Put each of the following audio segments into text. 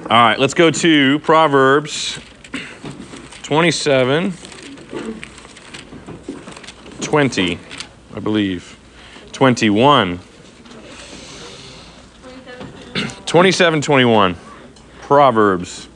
All right, let's go to Proverbs 27, 20, I believe. 21. 27, 21. Proverbs.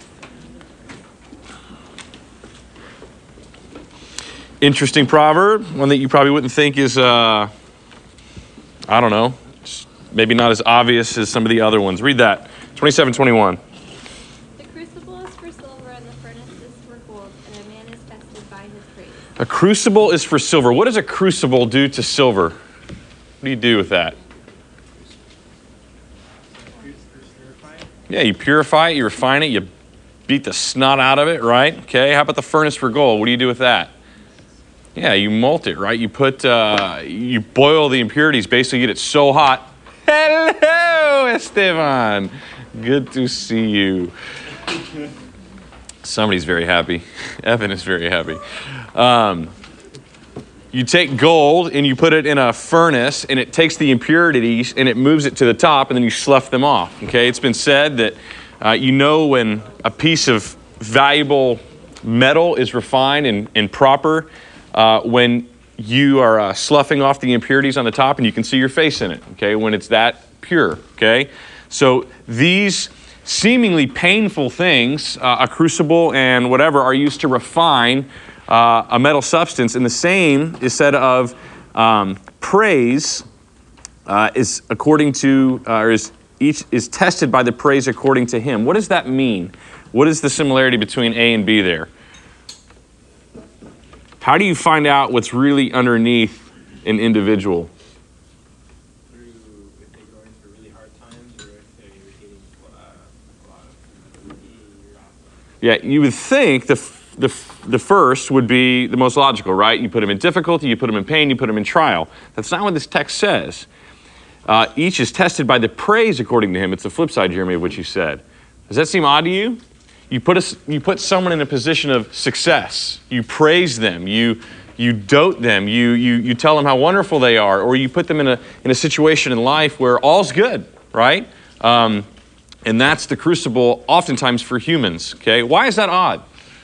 Interesting proverb, one that you probably wouldn't think is, I don't know, maybe not as obvious as some of the other ones. Read that. 27, 21. The crucible is for silver and the furnace is for gold, and a man is tested by his praise. A crucible is for silver. What does a crucible do to silver? What do you do with that? Yeah, you purify it, you refine it, you beat the snot out of it, right? Okay, how about the furnace for gold? What do you do with that? Yeah, you melt it, right? You you boil the impurities, basically get it so hot. Hello, Esteban. Good to see you. Somebody's very happy. Evan is very happy. You take gold and you put it in a furnace and it takes the impurities and it moves it to the top and then you slough them off. Okay, it's been said that when a piece of valuable metal is refined and proper, when you are sloughing off the impurities on the top and you can see your face in it, okay, when it's that pure, okay? So these seemingly painful things, a crucible and whatever, are used to refine a metal substance, and the same is said of praise is according to, each is tested by the praise according to him. What does that mean? What is the similarity between A and B there? How do you find out what's really underneath an individual? Through if they're going through really hard times or if they're getting a lot of Yeah, you would think the first would be the most logical, right? You put them in difficulty, you put them in pain, you put them in trial. That's not what this text says. Each is tested by the praise according to him. It's the flip side, Jeremy, of what you said. Does that seem odd to you? You put someone in a position of success. You praise them. You dote them. You tell them how wonderful they are, or you put them in a situation in life where all's good, right? And that's the crucible oftentimes for humans. Okay, why is that odd?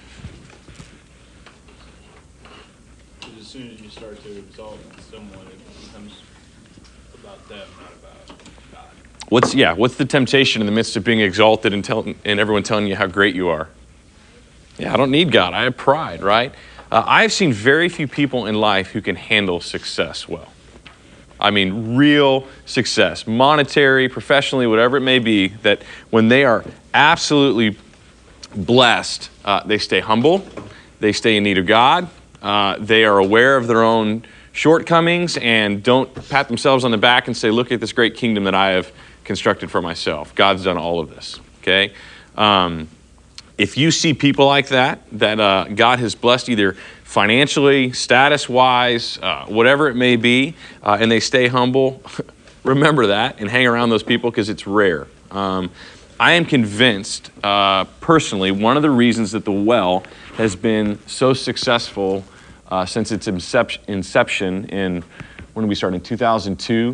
As soon as you start to exalt someone, it becomes about them, not about God. What's the temptation in the midst of being exalted and everyone telling you how great you are? Yeah, I don't need God. I have pride, right? I've seen very few people in life who can handle success well. I mean, real success, monetary, professionally, whatever it may be, that when they are absolutely blessed, they stay humble, they stay in need of God, they are aware of their own shortcomings and don't pat themselves on the back and say, look at this great kingdom that I have constructed for myself. God's done all of this, okay? If you see people like that God has blessed either financially, status-wise, whatever it may be, and they stay humble, remember that and hang around those people because it's rare. I am convinced, personally, one of the reasons that the Well has been so successful since its inception in, when did we start, in 2002?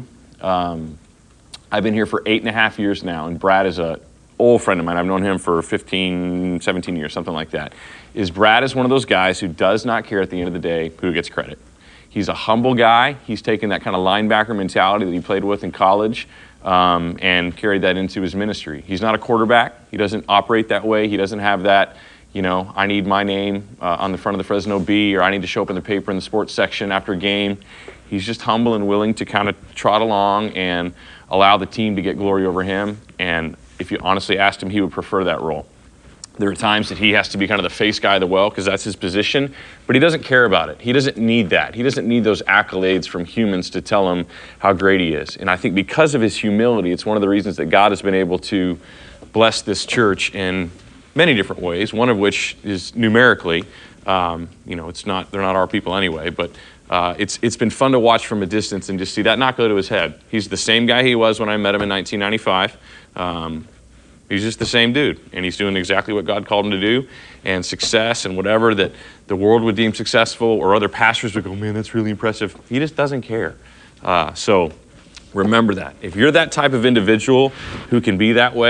I've been here for 8.5 years now, and Brad is an old friend of mine. I've known him for 15, 17 years, something like that. Brad is one of those guys who does not care at the end of the day who gets credit. He's a humble guy. He's taken that kind of linebacker mentality that he played with in college and carried that into his ministry. He's not a quarterback. He doesn't operate that way. He doesn't have that, I need my name on the front of the Fresno Bee, or I need to show up in the paper in the sports section after a game. He's just humble and willing to kind of trot along and allow the team to get glory over him. And if you honestly asked him, he would prefer that role. There are times that he has to be kind of the face guy of the Well because that's his position, but he doesn't care about it. He doesn't need that. He doesn't need those accolades from humans to tell him how great he is. And I think because of his humility, it's one of the reasons that God has been able to bless this church in many different ways, one of which is numerically. They're not our people anyway, but it's been fun to watch from a distance and just see that not go to his head. He's the same guy he was when I met him in 1995. He's just the same dude, and he's doing exactly what God called him to do, and success and whatever that the world would deem successful, or other pastors would go, man, that's really impressive. He just doesn't care. So remember that. If you're that type of individual who can be that way,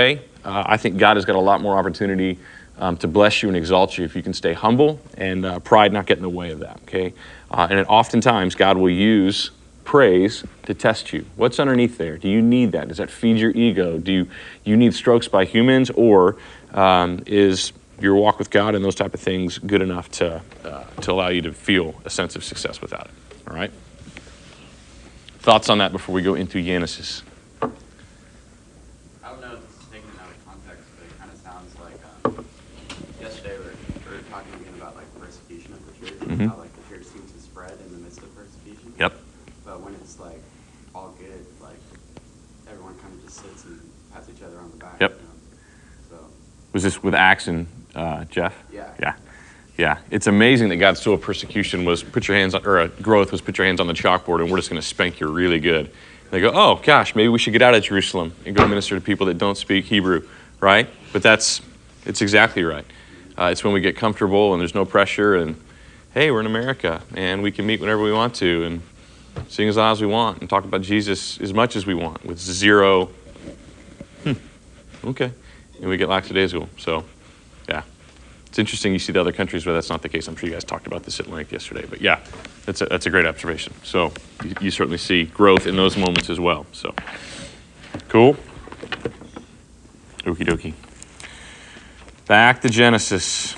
I think God has got a lot more opportunity to bless you and exalt you if you can stay humble and pride not get in the way of that, okay? And oftentimes, God will use praise to test you. What's underneath there? Do you need that? Does that feed your ego? Do you need strokes by humans, or is your walk with God and those type of things good enough to allow you to feel a sense of success without it? All right? Thoughts on that before we go into Genesis? I don't know if this is taken out of context, but it kind of sounds like yesterday we were talking again about like persecution of the church, and how like the church seems to spread in the midst of persecution. Yep. But when it's like all good, like everyone kind of just sits and pats each other on the back. Yep. You know? So Was this with Acts and Jeff? yeah. Yeah. Yeah. It's amazing that God's tool of persecution was put your hands on, or growth was put your hands on the chalkboard and we're just going to spank you really good. And they go, oh gosh, maybe we should get out of Jerusalem and go minister to people that don't speak Hebrew, right? But it's exactly right. It's when we get comfortable and there's no pressure and, hey, we're in America and we can meet whenever we want to and sing as loud as we want and talk about Jesus as much as we want with zero, okay. And we get lackadaisical. So, yeah. It's interesting you see the other countries where that's not the case. I'm sure you guys talked about this at length yesterday. But yeah, that's a great observation. So you certainly see growth in those moments as well. So, cool. Okie dokie. Back to Genesis.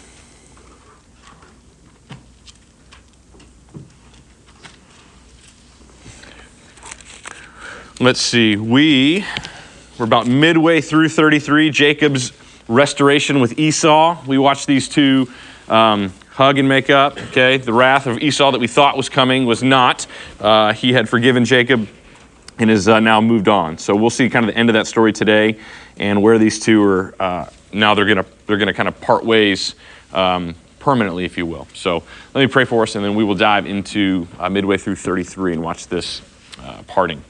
Let's see. We're about midway through 33, Jacob's restoration with Esau. We watched these two hug and make up, okay? The wrath of Esau that we thought was coming was not. He had forgiven Jacob and has now moved on. So we'll see kind of the end of that story today and where these two are now they're gonna kind of part ways permanently, if you will. So let me pray for us and then we will dive into midway through 33 and watch this parting.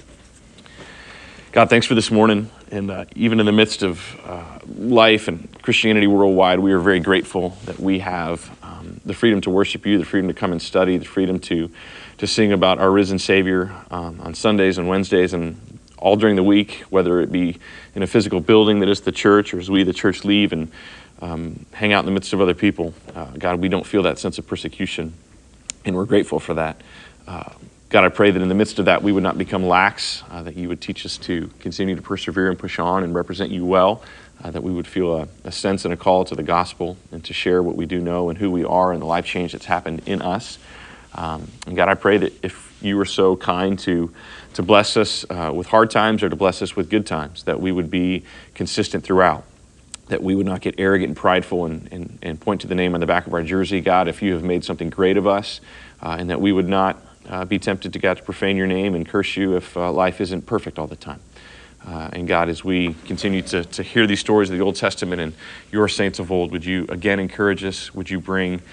God, thanks for this morning. And even in the midst of life and Christianity worldwide, we are very grateful that we have the freedom to worship you, the freedom to come and study, the freedom to sing about our risen Savior on Sundays and Wednesdays and all during the week, whether it be in a physical building that is the church or as we, the church, leave and hang out in the midst of other people. God, we don't feel that sense of persecution, and we're grateful for that. God, I pray that in the midst of that, we would not become lax, that you would teach us to continue to persevere and push on and represent you well, that we would feel a sense and a call to the gospel and to share what we do know and who we are and the life change that's happened in us. And God, I pray that if you were so kind to bless us with hard times or to bless us with good times, that we would be consistent throughout, that we would not get arrogant and prideful and point to the name on the back of our jersey, God, if you have made something great of us, and that we would not be tempted to God to profane your name and curse you if life isn't perfect all the time. And God, as we continue to hear these stories of the Old Testament and your saints of old, would you again encourage us? Would you bring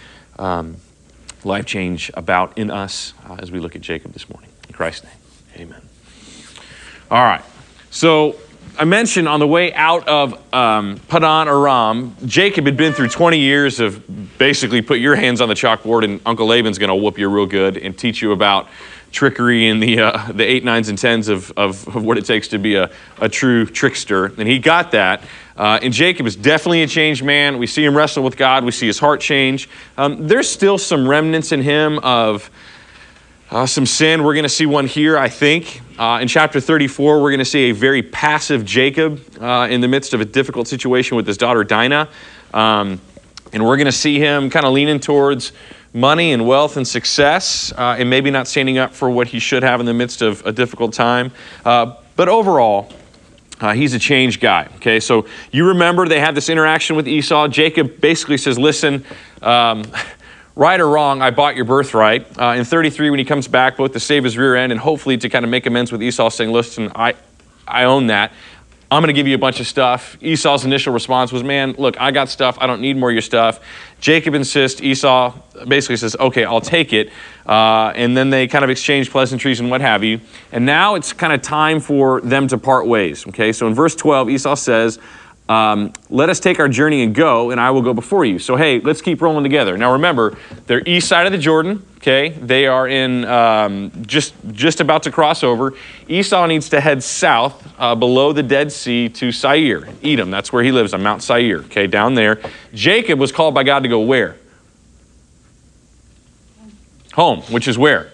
life change about in us as we look at Jacob this morning? In Christ's name, amen. All right. So I mentioned on the way out of Padan Aram, Jacob had been through 20 years of basically put your hands on the chalkboard and Uncle Laban's going to whoop you real good and teach you about trickery and the 8s, 9s, and 10s of what it takes to be a true trickster. And he got that. And Jacob is definitely a changed man. We see him wrestle with God. We see his heart change. There's still some remnants in him of some sin. We're going to see one here, I think. In chapter 34, we're going to see a very passive Jacob in the midst of a difficult situation with his daughter Dinah. And we're going to see him kind of leaning towards money and wealth and success and maybe not standing up for what he should have in the midst of a difficult time. But overall, he's a changed guy. Okay, so you remember they had this interaction with Esau. Jacob basically says, listen, right or wrong, I bought your birthright. In 33, when he comes back, both to save his rear end and hopefully to kind of make amends with Esau, saying, listen, I own that. I'm going to give you a bunch of stuff. Esau's initial response was, man, look, I got stuff. I don't need more of your stuff. Jacob insists. Esau basically says, okay, I'll take it. And then they kind of exchange pleasantries and what have you. And now it's kind of time for them to part ways. Okay, so in verse 12, Esau says, Let us take our journey and go, and I will go before you. So, hey, let's keep rolling together. Now, remember, they're east side of the Jordan, okay? They are in just about to cross over. Esau needs to head south below the Dead Sea to Seir, Edom. That's where he lives, on Mount Seir, okay, down there. Jacob was called by God to go where? Home, which is where?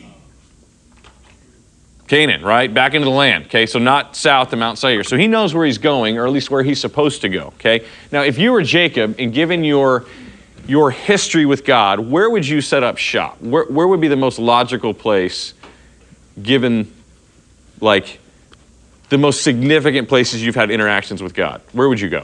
Canaan, right? Back into the land, okay? So not south to Mount Seir. So he knows where he's going, or at least where he's supposed to go, okay? Now, if you were Jacob, and given your history with God, where would you set up shop? Where would be the most logical place, given, like, the most significant places you've had interactions with God? Where would you go?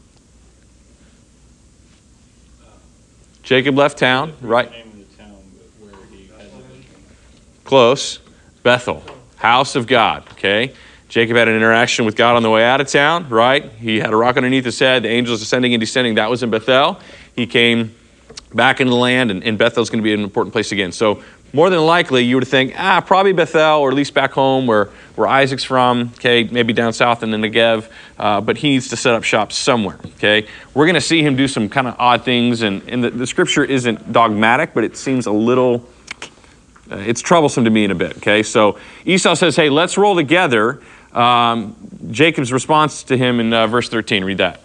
Jacob left town, right? Name of the town, but where he had the vision. Close. Bethel. House of God, okay? Jacob had an interaction with God on the way out of town, right? He had a rock underneath his head, the angels ascending and descending. That was in Bethel. He came back into the land, and Bethel's going to be an important place again. So more than likely, you would think, probably Bethel, or at least back home where Isaac's from, okay, maybe down south in the Negev, but he needs to set up shop somewhere, okay? We're going to see him do some kind of odd things, and the scripture isn't dogmatic, but it seems a little... it's troublesome to me in a bit, okay? So Esau says, hey, let's roll together. Jacob's response to him in verse 13, read that.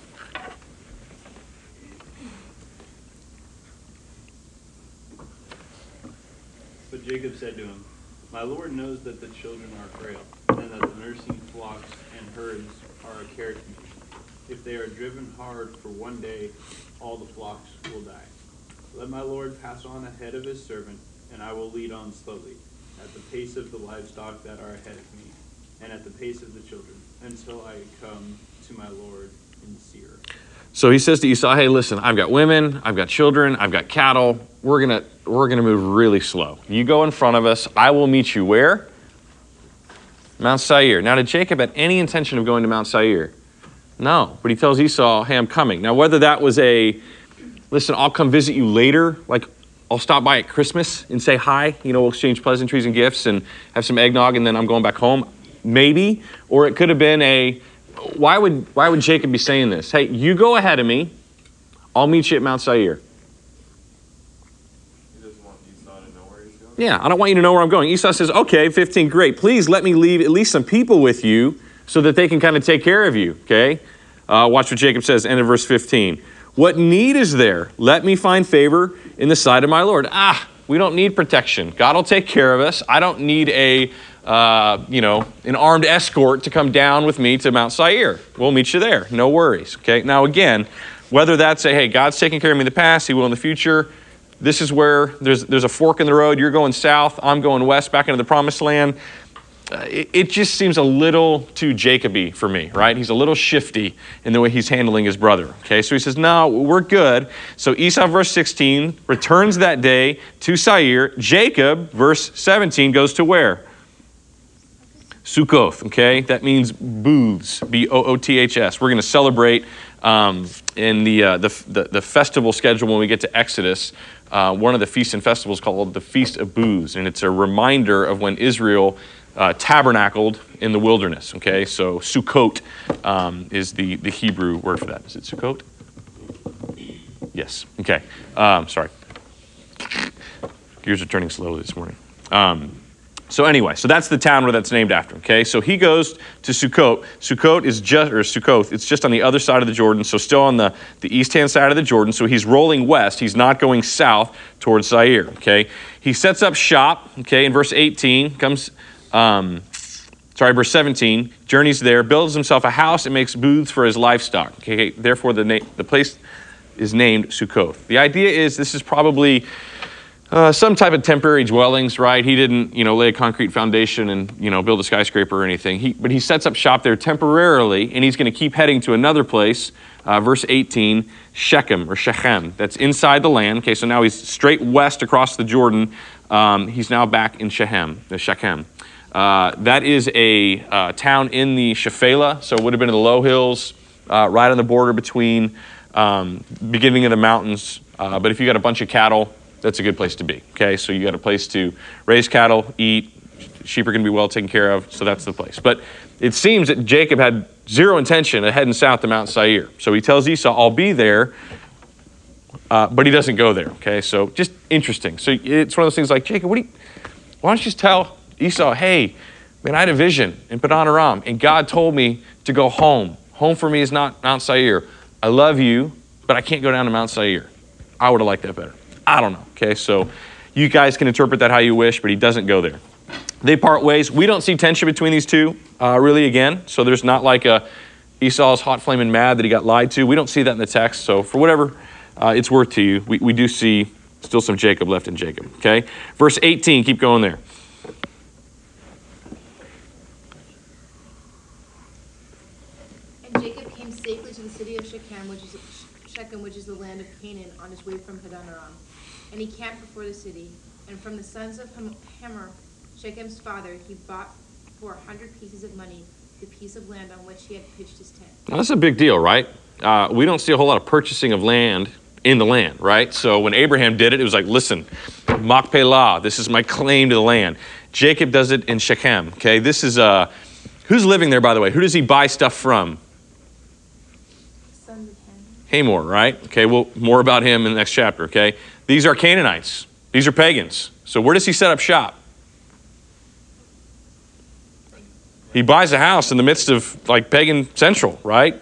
But Jacob said to him, my Lord knows that the children are frail, and that the nursing flocks and herds are a care to me. If they are driven hard for one day, all the flocks will die. Let my Lord pass on ahead of his servant, and I will lead on slowly, at the pace of the livestock that are ahead of me, and at the pace of the children, until I come to my Lord in Seir. So he says to Esau, hey, listen, I've got women, I've got children, I've got cattle. We're gonna move really slow. You go in front of us. I will meet you where? Mount Seir. Now, did Jacob have any intention of going to Mount Seir? No, but he tells Esau, hey, I'm coming. Now, whether that was listen, I'll come visit you later, like I'll stop by at Christmas and say hi, we'll exchange pleasantries and gifts and have some eggnog, and then I'm going back home, maybe. Or it could have been why would Jacob be saying this? Hey, you go ahead of me, I'll meet you at Mount Seir. He doesn't want Esau to know where he's going? Yeah, I don't want you to know where I'm going. Esau says, okay, 15, great. Please let me leave at least some people with you so that they can kind of take care of you, okay? Watch what Jacob says, end of verse 15. What need is there? Let me find favor in the sight of my Lord. We don't need protection. God will take care of us. I don't need an armed escort to come down with me to Mount Seir. We'll meet you there. No worries. Okay. Now again, whether that's hey, God's taking care of me in the past, He will in the future. This is where there's a fork in the road. You're going south. I'm going west, back into the promised land. It just seems a little too Jacob-y for me, right? He's a little shifty in the way he's handling his brother, okay? So he says, no, we're good. So Esau, verse 16, returns that day to Seir. Jacob, verse 17, goes to where? Sukkoth, okay? That means booths, B-O-O-T-H-S. We're going to celebrate in the festival schedule when we get to Exodus, one of the feasts and festivals called the Feast of Booths, and it's a reminder of when Israel tabernacled in the wilderness, okay? So Sukkot is the Hebrew word for that. Is it Sukkot? Yes, okay. Sorry. Gears are turning slowly this morning. So anyway, so that's the town where that's named after, okay? So he goes to Sukkot. Sukkoth, it's just on the other side of the Jordan, so still on the east-hand side of the Jordan. So he's rolling west. He's not going south towards Seir, okay? He sets up shop, okay, in verse 18, verse 17, journeys there, builds himself a house and makes booths for his livestock. Okay, therefore the place is named Sukkoth. The idea is this is probably some type of temporary dwellings, right? He didn't, lay a concrete foundation and, build a skyscraper or anything. But he sets up shop there temporarily, and he's going to keep heading to another place. Verse 18, Shechem. That's inside the land. Okay, so now he's straight west across the Jordan. He's now back in Shechem. That is a town in the Shephelah, so it would have been in the low hills, right on the border between beginning of the mountains. But if you got a bunch of cattle, that's a good place to be. Okay, so you got a place to raise cattle, eat, sheep are going to be well taken care of, so that's the place. But it seems that Jacob had zero intention of heading south to Mount Seir. So he tells Esau, I'll be there, but he doesn't go there, okay? So just interesting. So it's one of those things like, Jacob, why don't you just tell Esau, hey, man, I had a vision in Padan Aram, and God told me to go home. Home for me is not Mount Seir. I love you, but I can't go down to Mount Seir. I would have liked that better. I don't know, okay? So you guys can interpret that how you wish, but he doesn't go there. They part ways. We don't see tension between these two, really, again. So there's not like Esau's hot flaming mad that he got lied to. We don't see that in the text. So for whatever it's worth to you, we do see still some Jacob left in Jacob, okay? Verse 18, keep going there. And Jacob came safely to the city of Shechem, which is the land of Canaan, on his way from Padan Aram. And he camped before the city. And from the sons of Hamor, Shechem's father, he bought for 100 pieces of money the piece of land on which he had pitched his tent. Now, that's a big deal, right? We don't see a whole lot of purchasing of land in the land, right? So when Abraham did it, it was like, listen, Machpelah, this is my claim to the land. Jacob does it in Shechem, okay? This is, who's living there, by the way? Who does he buy stuff from? Sons of Hamor. Hamor, right? Okay, well, more about him in the next chapter, okay? These are Canaanites. These are pagans. So where does he set up shop? He buys a house in the midst of like pagan central, right?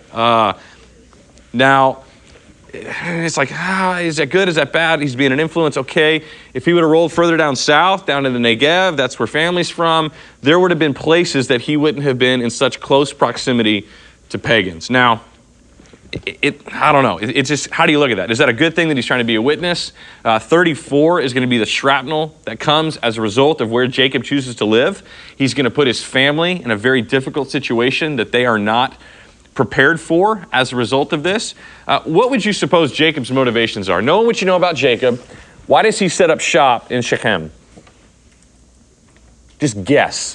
Now, it's like, is that good? Is that bad? He's being an influence. Okay, if he would have rolled further down south, down to the Negev, that's where family's from, there would have been places that he wouldn't have been in such close proximity to pagans. Now, I don't know. It's just, how do you look at that? Is that a good thing that he's trying to be a witness? 34 is going to be the shrapnel that comes as a result of where Jacob chooses to live. He's going to put his family in a very difficult situation that they are not prepared for as a result of this. What would you suppose Jacob's motivations are? Knowing what you know about Jacob, why does he set up shop in Shechem? Just guess.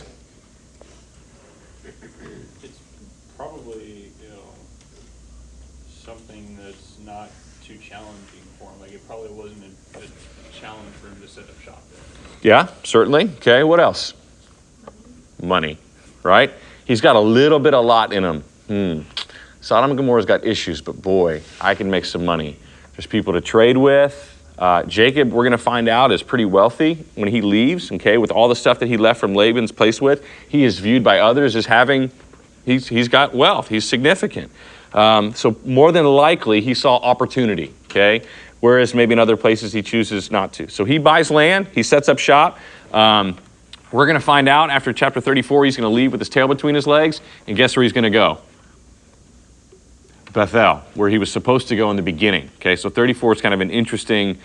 It's probably, something that's not too challenging for him. Like, it probably wasn't a challenge for him to set up shop there. Yeah, certainly. Okay, what else? Money, right? He's got a little bit of lot in him. Sodom and Gomorrah's got issues, but boy, I can make some money. There's people to trade with. Jacob, we're going to find out, is pretty wealthy when he leaves, okay? With all the stuff that he left from Laban's place with, he is viewed by others as having, he's got wealth. He's significant. So more than likely, he saw opportunity, okay? Whereas maybe in other places he chooses not to. So he buys land. He sets up shop. We're going to find out after chapter 34, he's going to leave with his tail between his legs. And guess where he's going to go? Bethel, where he was supposed to go in the beginning. Okay, so 34 is kind of an interesting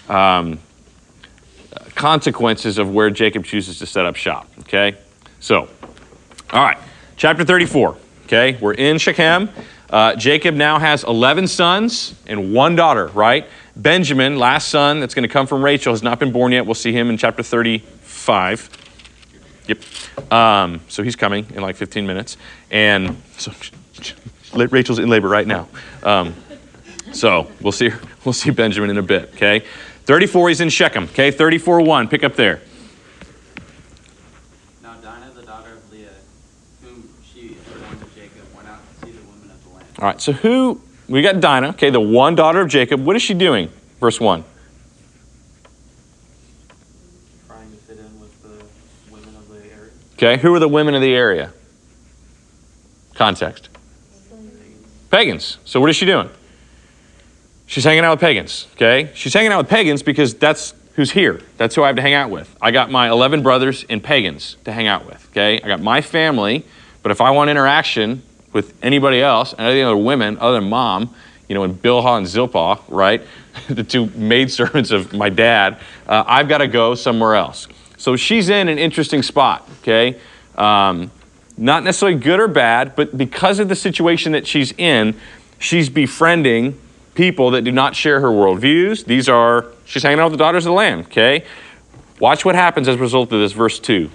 consequences of where Jacob chooses to set up shop. Okay, so, all right, chapter 34. Okay, we're in Shechem. Jacob now has 11 sons and one daughter, right? Benjamin, last son that's going to come from Rachel, has not been born yet. We'll see him in chapter 35. Yep. So he's coming in like 15 minutes. And so Rachel's in labor right now. So we'll see Benjamin in a bit, okay? 34, he's in Shechem, okay? 34:1, pick up there. Now Dinah, the daughter of Leah, whom she born to Jacob, went out to see the women of the land. All right, so we got Dinah, okay, the one daughter of Jacob. What is she doing? Verse 1. Trying to fit in with the women of the area. Okay, who are the women of the area? Context. Pagans. So what is she doing? She's hanging out with pagans, okay? She's hanging out with pagans because that's who's here. That's who I have to hang out with. I got my 11 brothers and pagans to hang out with, okay? I got my family, but if I want interaction with anybody else, and any other women other than mom, and Bilhah and Zilpah, right? The two maidservants of my dad, I've got to go somewhere else. So she's in an interesting spot, okay? Not necessarily good or bad, but because of the situation that she's in, she's befriending people that do not share her worldviews. She's hanging out with the daughters of the land, okay? Watch what happens as a result of this, verse 2.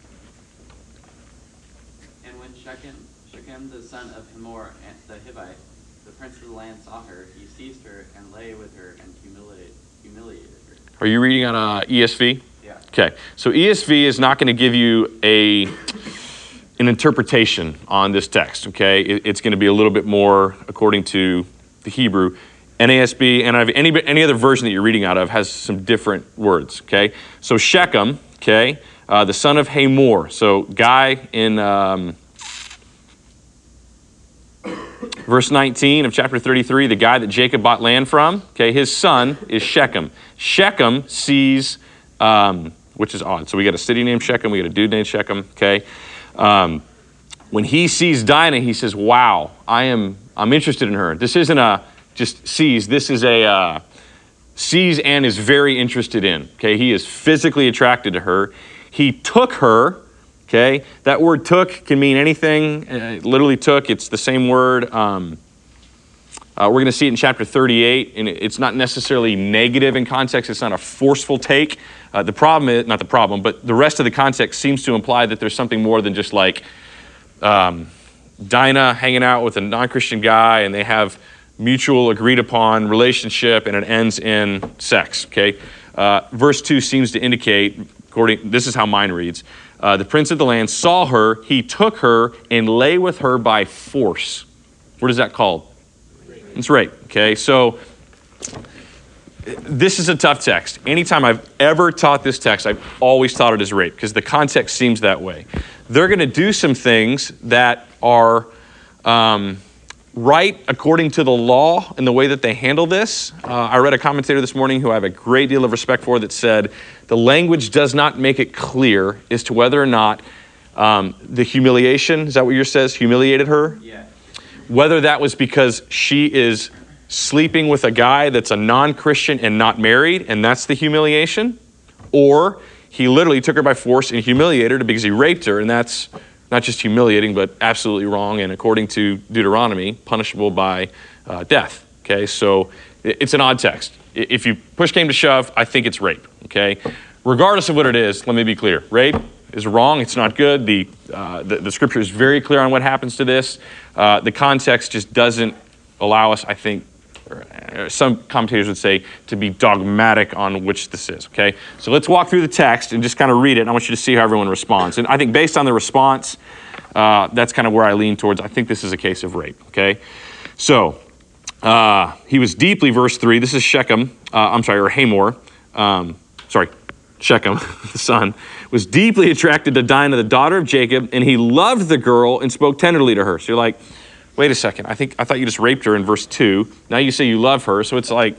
And when Shechem, the son of Hamor, the Hivite, the prince of the land, saw her, he seized her and lay with her and humiliated her. Are you reading on ESV? Yeah. Okay, so ESV is not going to give you an interpretation on this text, okay? It's going to be a little bit more according to the Hebrew. NASB, and any other version that you're reading out of has some different words, okay? So Shechem, okay, the son of Hamor. So guy in verse 19 of chapter 33, the guy that Jacob bought land from, okay, his son is Shechem. Shechem sees, which is odd. So we got a city named Shechem, we got a dude named Shechem, okay? When he sees Dinah, he says, wow, I'm interested in her. This isn't a just sees, this is a sees and is very interested in, okay? He is physically attracted to her. He took her, okay? That word took can mean anything. Literally took, it's the same word. We're going to see it in chapter 38, and it's not necessarily negative in context. It's not a forceful take. The problem is, not the problem, but the rest of the context seems to imply that there's something more than just like Dinah hanging out with a non-Christian guy, and they have mutual agreed upon relationship, and it ends in sex, okay? Verse 2 seems to indicate, this is how mine reads, the prince of the land saw her, he took her, and lay with her by force. What is that called? Rape. It's rape, okay? So this is a tough text. Anytime I've ever taught this text, I've always taught it as rape, because the context seems that way. They're going to do some things that are right according to the law and the way that they handle this. I read a commentator this morning who I have a great deal of respect for that said the language does not make it clear as to whether or not the humiliation, is that what yours says, humiliated her? Yeah. Whether that was because she is sleeping with a guy that's a non-Christian and not married, and that's the humiliation, or he literally took her by force and humiliated her because he raped her, and that's not just humiliating, but absolutely wrong, and according to Deuteronomy, punishable by death, okay? So it's an odd text. If you push came to shove, I think it's rape, okay? Regardless of what it is, let me be clear. Rape is wrong. It's not good. The scripture is very clear on what happens to this. The context just doesn't allow us, I think, some commentators would say, to be dogmatic on which this is, okay? So let's walk through the text and just kind of read it, and I want you to see how everyone responds. And I think based on the response, that's kind of where I lean towards. I think this is a case of rape, okay? So, he was deeply, verse 3, this is Shechem, or Hamor, Shechem, the son, was deeply attracted to Dinah, the daughter of Jacob, and he loved the girl and spoke tenderly to her. So you're like, wait a second, I thought you just raped her in verse 2. Now you say you love her, so it's like,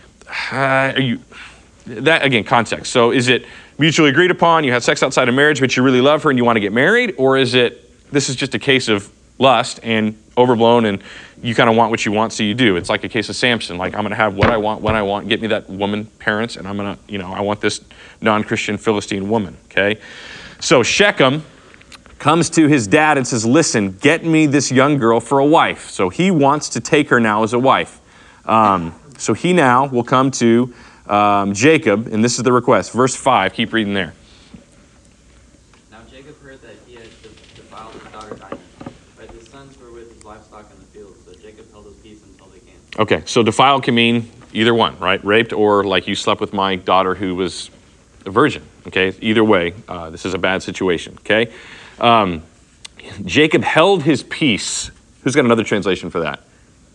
that again, context. So is it mutually agreed upon, you had sex outside of marriage, but you really love her and you want to get married? Or is it, this is just a case of lust and overblown and you kind of want what you want, so you do. It's like a case of Samson, like I'm going to have what I want, when I want, get me that woman, parents, and I'm going to, I want this non-Christian Philistine woman, okay? So Shechem comes to his dad and says, listen, get me this young girl for a wife. So he wants to take her now as a wife. So he now will come to Jacob, and this is the request. Verse 5, keep reading there. Now Jacob heard that he had defiled his daughter Dinah, but his sons were with his livestock in the field, so Jacob held his peace until they came. Okay, so defile can mean either one, right? Raped, or like you slept with my daughter who was a virgin, okay? Either way, this is a bad situation, okay? Jacob held his peace. Who's got another translation for that?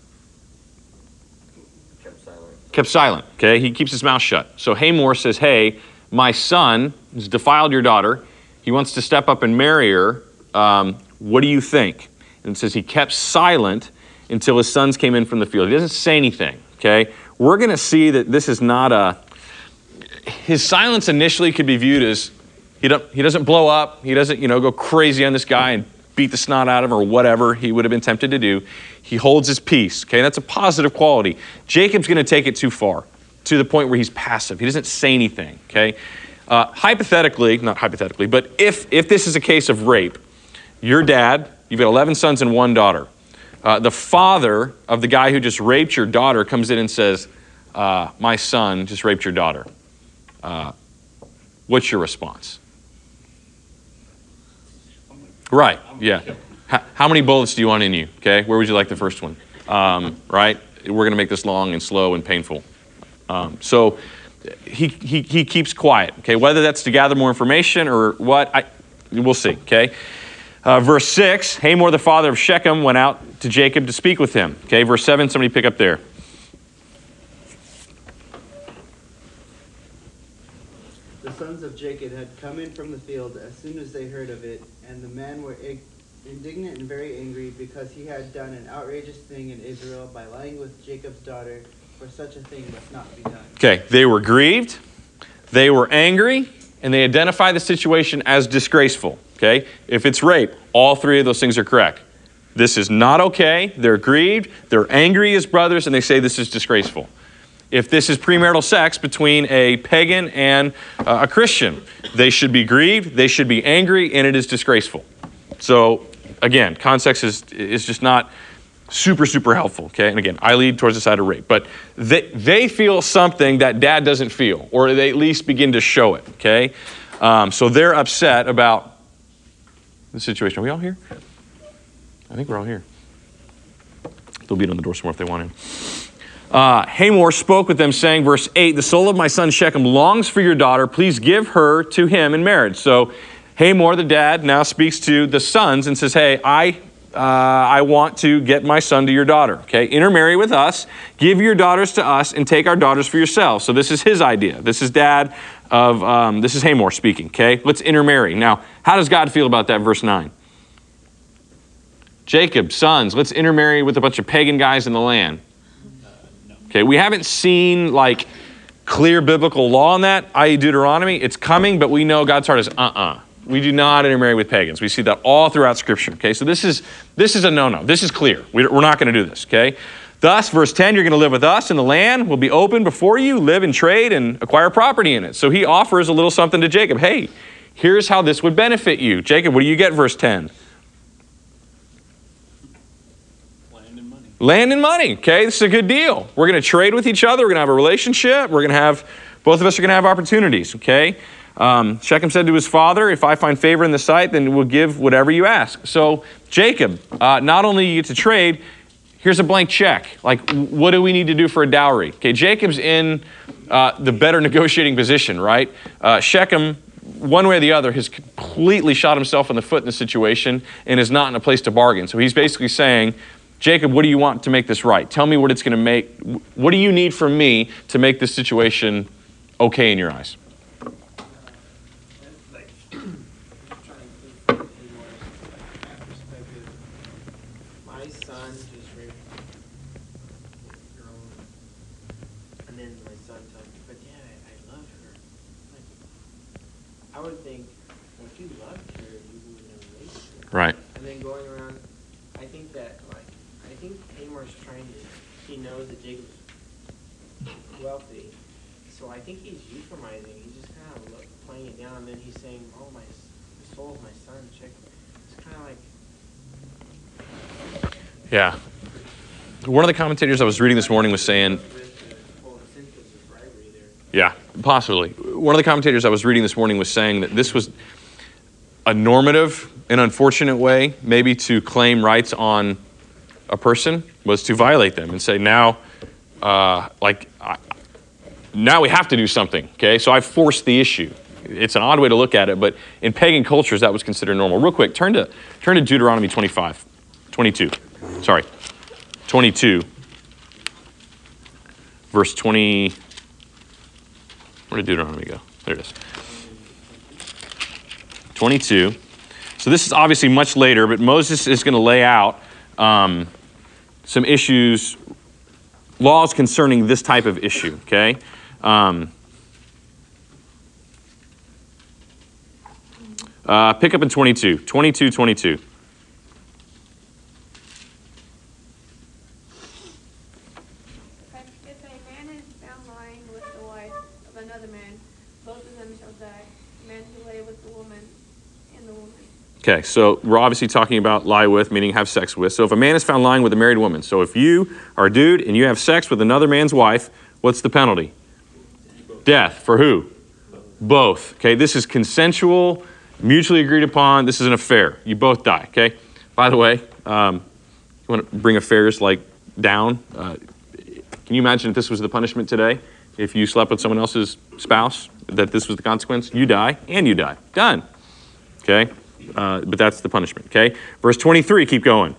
Kept silent, okay? He keeps his mouth shut. So Hamor says, hey, my son has defiled your daughter. He wants to step up and marry her. What do you think? And it says he kept silent until his sons came in from the field. He doesn't say anything, okay? We're going to see that this is not his silence initially could be viewed as he doesn't blow up. He doesn't, go crazy on this guy and beat the snot out of him or whatever he would have been tempted to do. He holds his peace, okay? That's a positive quality. Jacob's going to take it too far, to the point where he's passive. He doesn't say anything, okay? Hypothetically, not hypothetically, but if this is a case of rape, your dad, you've got 11 sons and one daughter. The father of the guy who just raped your daughter comes in and says, my son just raped your daughter. What's your response? Right, yeah. How many bullets do you want in you, okay? Where would you like the first one? Right? We're going to make this long and slow and painful. So he keeps quiet. Okay, whether that's to gather more information or what, we'll see. Okay, verse 6, Hamor, the father of Shechem, went out to Jacob to speak with him. Okay, verse 7, somebody pick up there. The sons of Jacob had come in from the field as soon as they heard of it, and the men were indignant and very angry because he had done an outrageous thing in Israel by lying with Jacob's daughter, for such a thing must not be done. Okay, they were grieved, they were angry, and they identify the situation as disgraceful. Okay, if it's rape, all three of those things are correct. This is not okay. They're grieved, they're angry as brothers, and they say this is disgraceful. If this is premarital sex between a pagan and a Christian, they should be grieved, they should be angry, and it is disgraceful. So, again, context is just not super helpful, okay? And again, I lead towards the side of rape. But they feel something that dad doesn't feel, or they at least begin to show it, okay? So they're upset about the situation. Are we all here? I think we're all here. They'll beat on the door some more if they want to. Hamor spoke with them, saying, verse 8, the soul of my son Shechem longs for your daughter. Please give her to him in marriage. So Hamor, the dad, now speaks to the sons and says, hey, I want to get my son to your daughter. Okay, intermarry with us, give your daughters to us, and take our daughters for yourselves. So this is his idea. This is this is Hamor speaking. Okay, let's intermarry. Now, how does God feel about that? Verse 9. Jacob, sons, let's intermarry with a bunch of pagan guys in the land. Okay, we haven't seen like clear biblical law on that, i.e. Deuteronomy. It's coming, but we know God's heart is We do not intermarry with pagans. We see that all throughout Scripture. Okay, so this is a no-no. This is clear. We're not going to do this. Okay, thus, verse 10, you're going to live with us, and the land will be open before you. Live and trade and acquire property in it. So he offers a little something to Jacob. Hey, here's how this would benefit you. Jacob, what do you get? Verse 10. Land and money. Okay, this is a good deal. We're going to trade with each other. We're going to have a relationship. Both of us are going to have opportunities. Okay. Shechem said to his father, if I find favor in the sight, then we'll give whatever you ask. So Jacob, not only you get to trade, here's a blank check. Like, what do we need to do for a dowry? Okay, Jacob's in the better negotiating position, right? Shechem, one way or the other, has completely shot himself in the foot in the situation and is not in a place to bargain. So he's basically saying, Jacob, what do you want to make this right? Tell me what it's going to make. What do you need from me to make this situation okay in your eyes? I would think, well, if you loved her, you would have raised her. Right. And then going around, I think Hamor's he knows that Jacob's wealthy, so I think he's euphemizing. He's just kind of playing it down, and then he's saying, oh, the soul of my son, check. It's kind of like... Yeah. One of the commentators I was reading this morning was saying... Yeah, possibly. One of the commentators I was reading this morning was saying that this was a normative and unfortunate way maybe to claim rights on a person was to violate them and say now we have to do something, okay? So I forced the issue. It's an odd way to look at it, but in pagan cultures that was considered normal. Real quick, turn to Deuteronomy 22, verse 20. Where did Deuteronomy go? There it is. 22. So this is obviously much later, but Moses is going to lay out some issues, laws concerning this type of issue, okay? Pick up in 22. If a man is found lying with the wife of another man, both of them shall die. The man who lay with the woman and the woman. Okay, so we're obviously talking about lie with, meaning have sex with. So if a man is found lying with a married woman, so if you are a dude and you have sex with another man's wife, what's the penalty? Death. For who? Both. Okay, this is consensual, mutually agreed upon. This is an affair. You both die, okay? By the way, you want to bring affairs like down? Can you imagine if this was the punishment today? if you slept with someone else's spouse, that this was the consequence, you die, and you die. Done. Okay? But that's the punishment. Okay? Verse 23, keep going.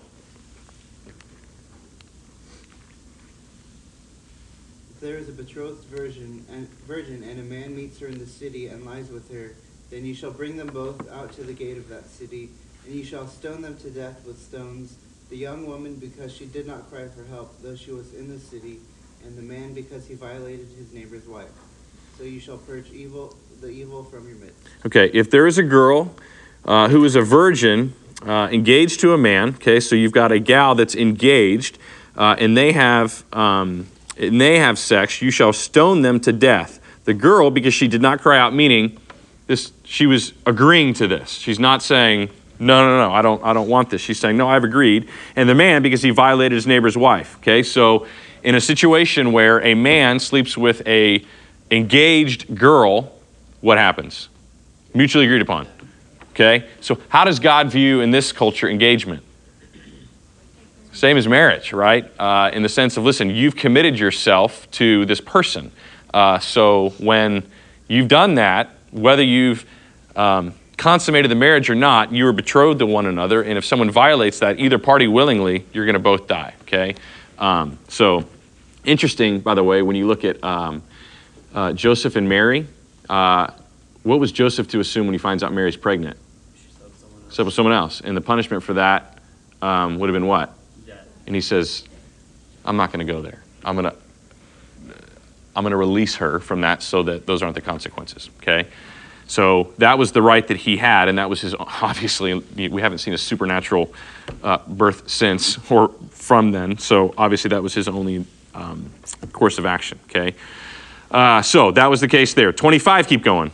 If there is a betrothed virgin and a man meets her in the city and lies with her, then you shall bring them both out to the gate of that city, and you shall stone them to death with stones, the young woman because she did not cry for help, though she was in the city, and the man because he violated his neighbor's wife. So you shall purge the evil from your midst. Okay, if there is a girl who is a virgin engaged to a man, okay, so you've got a gal that's engaged, and they have sex, you shall stone them to death. The girl, because she did not cry out, meaning she was agreeing to this. She's not saying, no, I don't want this. She's saying, no, I've agreed. And the man, because he violated his neighbor's wife. Okay, so in a situation where a man sleeps with a engaged girl, what happens? Mutually agreed upon. Okay, so how does God view in this culture engagement? Same as marriage, right? In the sense of, listen, you've committed yourself to this person. So when you've done that, whether you've consummated the marriage or not, you are betrothed to one another, and if someone violates that, either party willingly, you're going to both die, okay? So interesting, by the way, when you look at Joseph and Mary, what was Joseph to assume when he finds out Mary's pregnant? Slept with someone else. And the punishment for that would have been what? And he says, I'm not going to go there. I'm going to release her from that so that those aren't the consequences, okay? So that was the right that he had, and that was his, obviously, we haven't seen a supernatural birth since or from then, so obviously that was his only course of action, okay? So that was the case there. 25, keep going.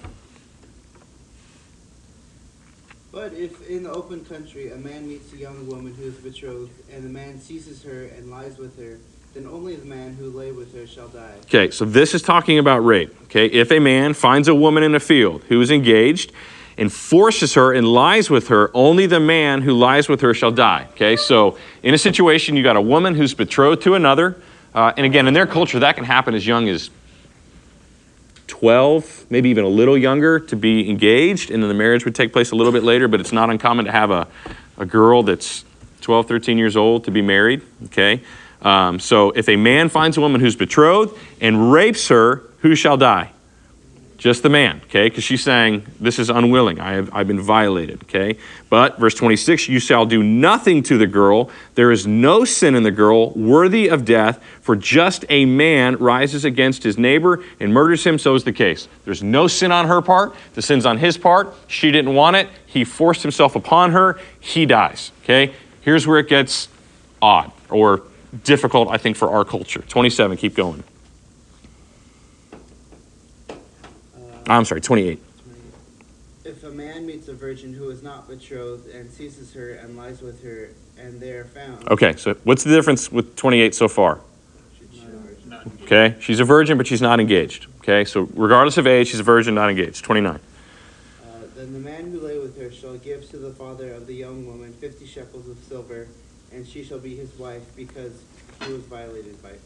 But if in the open country a man meets a young woman who is betrothed, and the man seizes her and lies with her, then only the man who lay with her shall die. Okay, so this is talking about rape. Okay, if a man finds a woman in a field who is engaged and forces her and lies with her, only the man who lies with her shall die. Okay, so in a situation, you got a woman who's betrothed to another, and again, in their culture, that can happen as young as 12, maybe even a little younger, to be engaged, and then the marriage would take place a little bit later, but it's not uncommon to have a girl that's 12, 13 years old to be married, okay? So if a man finds a woman who's betrothed and rapes her, who shall die? Just the man, okay? Because she's saying, this is unwilling. I've been violated, okay? But, verse 26, you shall do nothing to the girl. There is no sin in the girl worthy of death, for just a man rises against his neighbor and murders him, so is the case. There's no sin on her part. The sin's on his part. She didn't want it. He forced himself upon her. He dies, okay? Here's where it gets odd, or difficult, I think, for our culture. 27, keep going. I'm sorry, 28. If a man meets a virgin who is not betrothed and seizes her and lies with her, and they are found... Okay, so what's the difference with 28 so far? She's not a virgin. Okay, she's a virgin, but she's not engaged. Okay, so regardless of age, she's a virgin, not engaged. 29. Then the man who lay with her shall give to the father of the young woman 50 shekels of silver, and she shall be his wife, because he was violated by...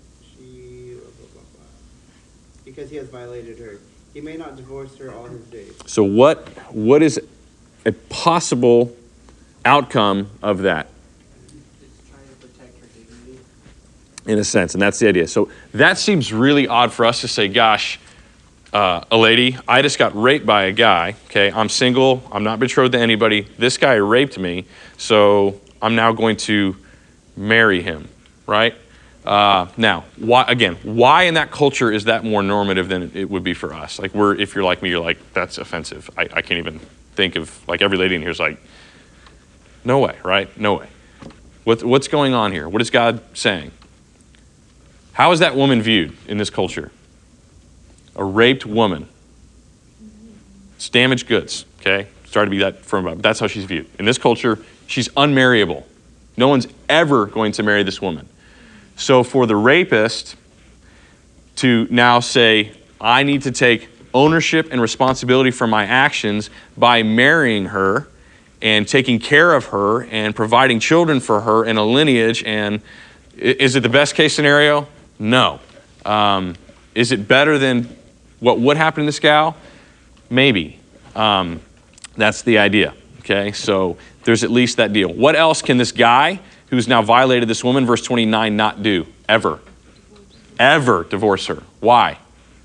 Because he has violated her. He may not divorce her all his days. So what is a possible outcome of that? It's trying to protect her dignity. In a sense, and that's the idea. So that seems really odd for us to say, gosh, a lady, I just got raped by a guy, okay? I'm single, I'm not betrothed to anybody. This guy raped me, so I'm now going to marry him, right? Now, why in that culture is that more normative than it would be for us? Like, if you're like me, you're like, that's offensive. I can't even think of, like, every lady in here is like, no way, right? No way. What's going on here? What is God saying? How is that woman viewed in this culture? A raped woman. It's damaged goods, okay? Sorry to be that firm about it, but that's how she's viewed. In this culture, she's unmarriable. No one's ever going to marry this woman. So for the rapist to now say, I need to take ownership and responsibility for my actions by marrying her and taking care of her and providing children for her and a lineage, and is it the best case scenario? No. Is it better than what would happen to this gal? Maybe. That's the idea, okay? So there's at least that deal. What else can this guy who's now violated this woman, verse 29, not do? Ever. Ever divorce her. Why?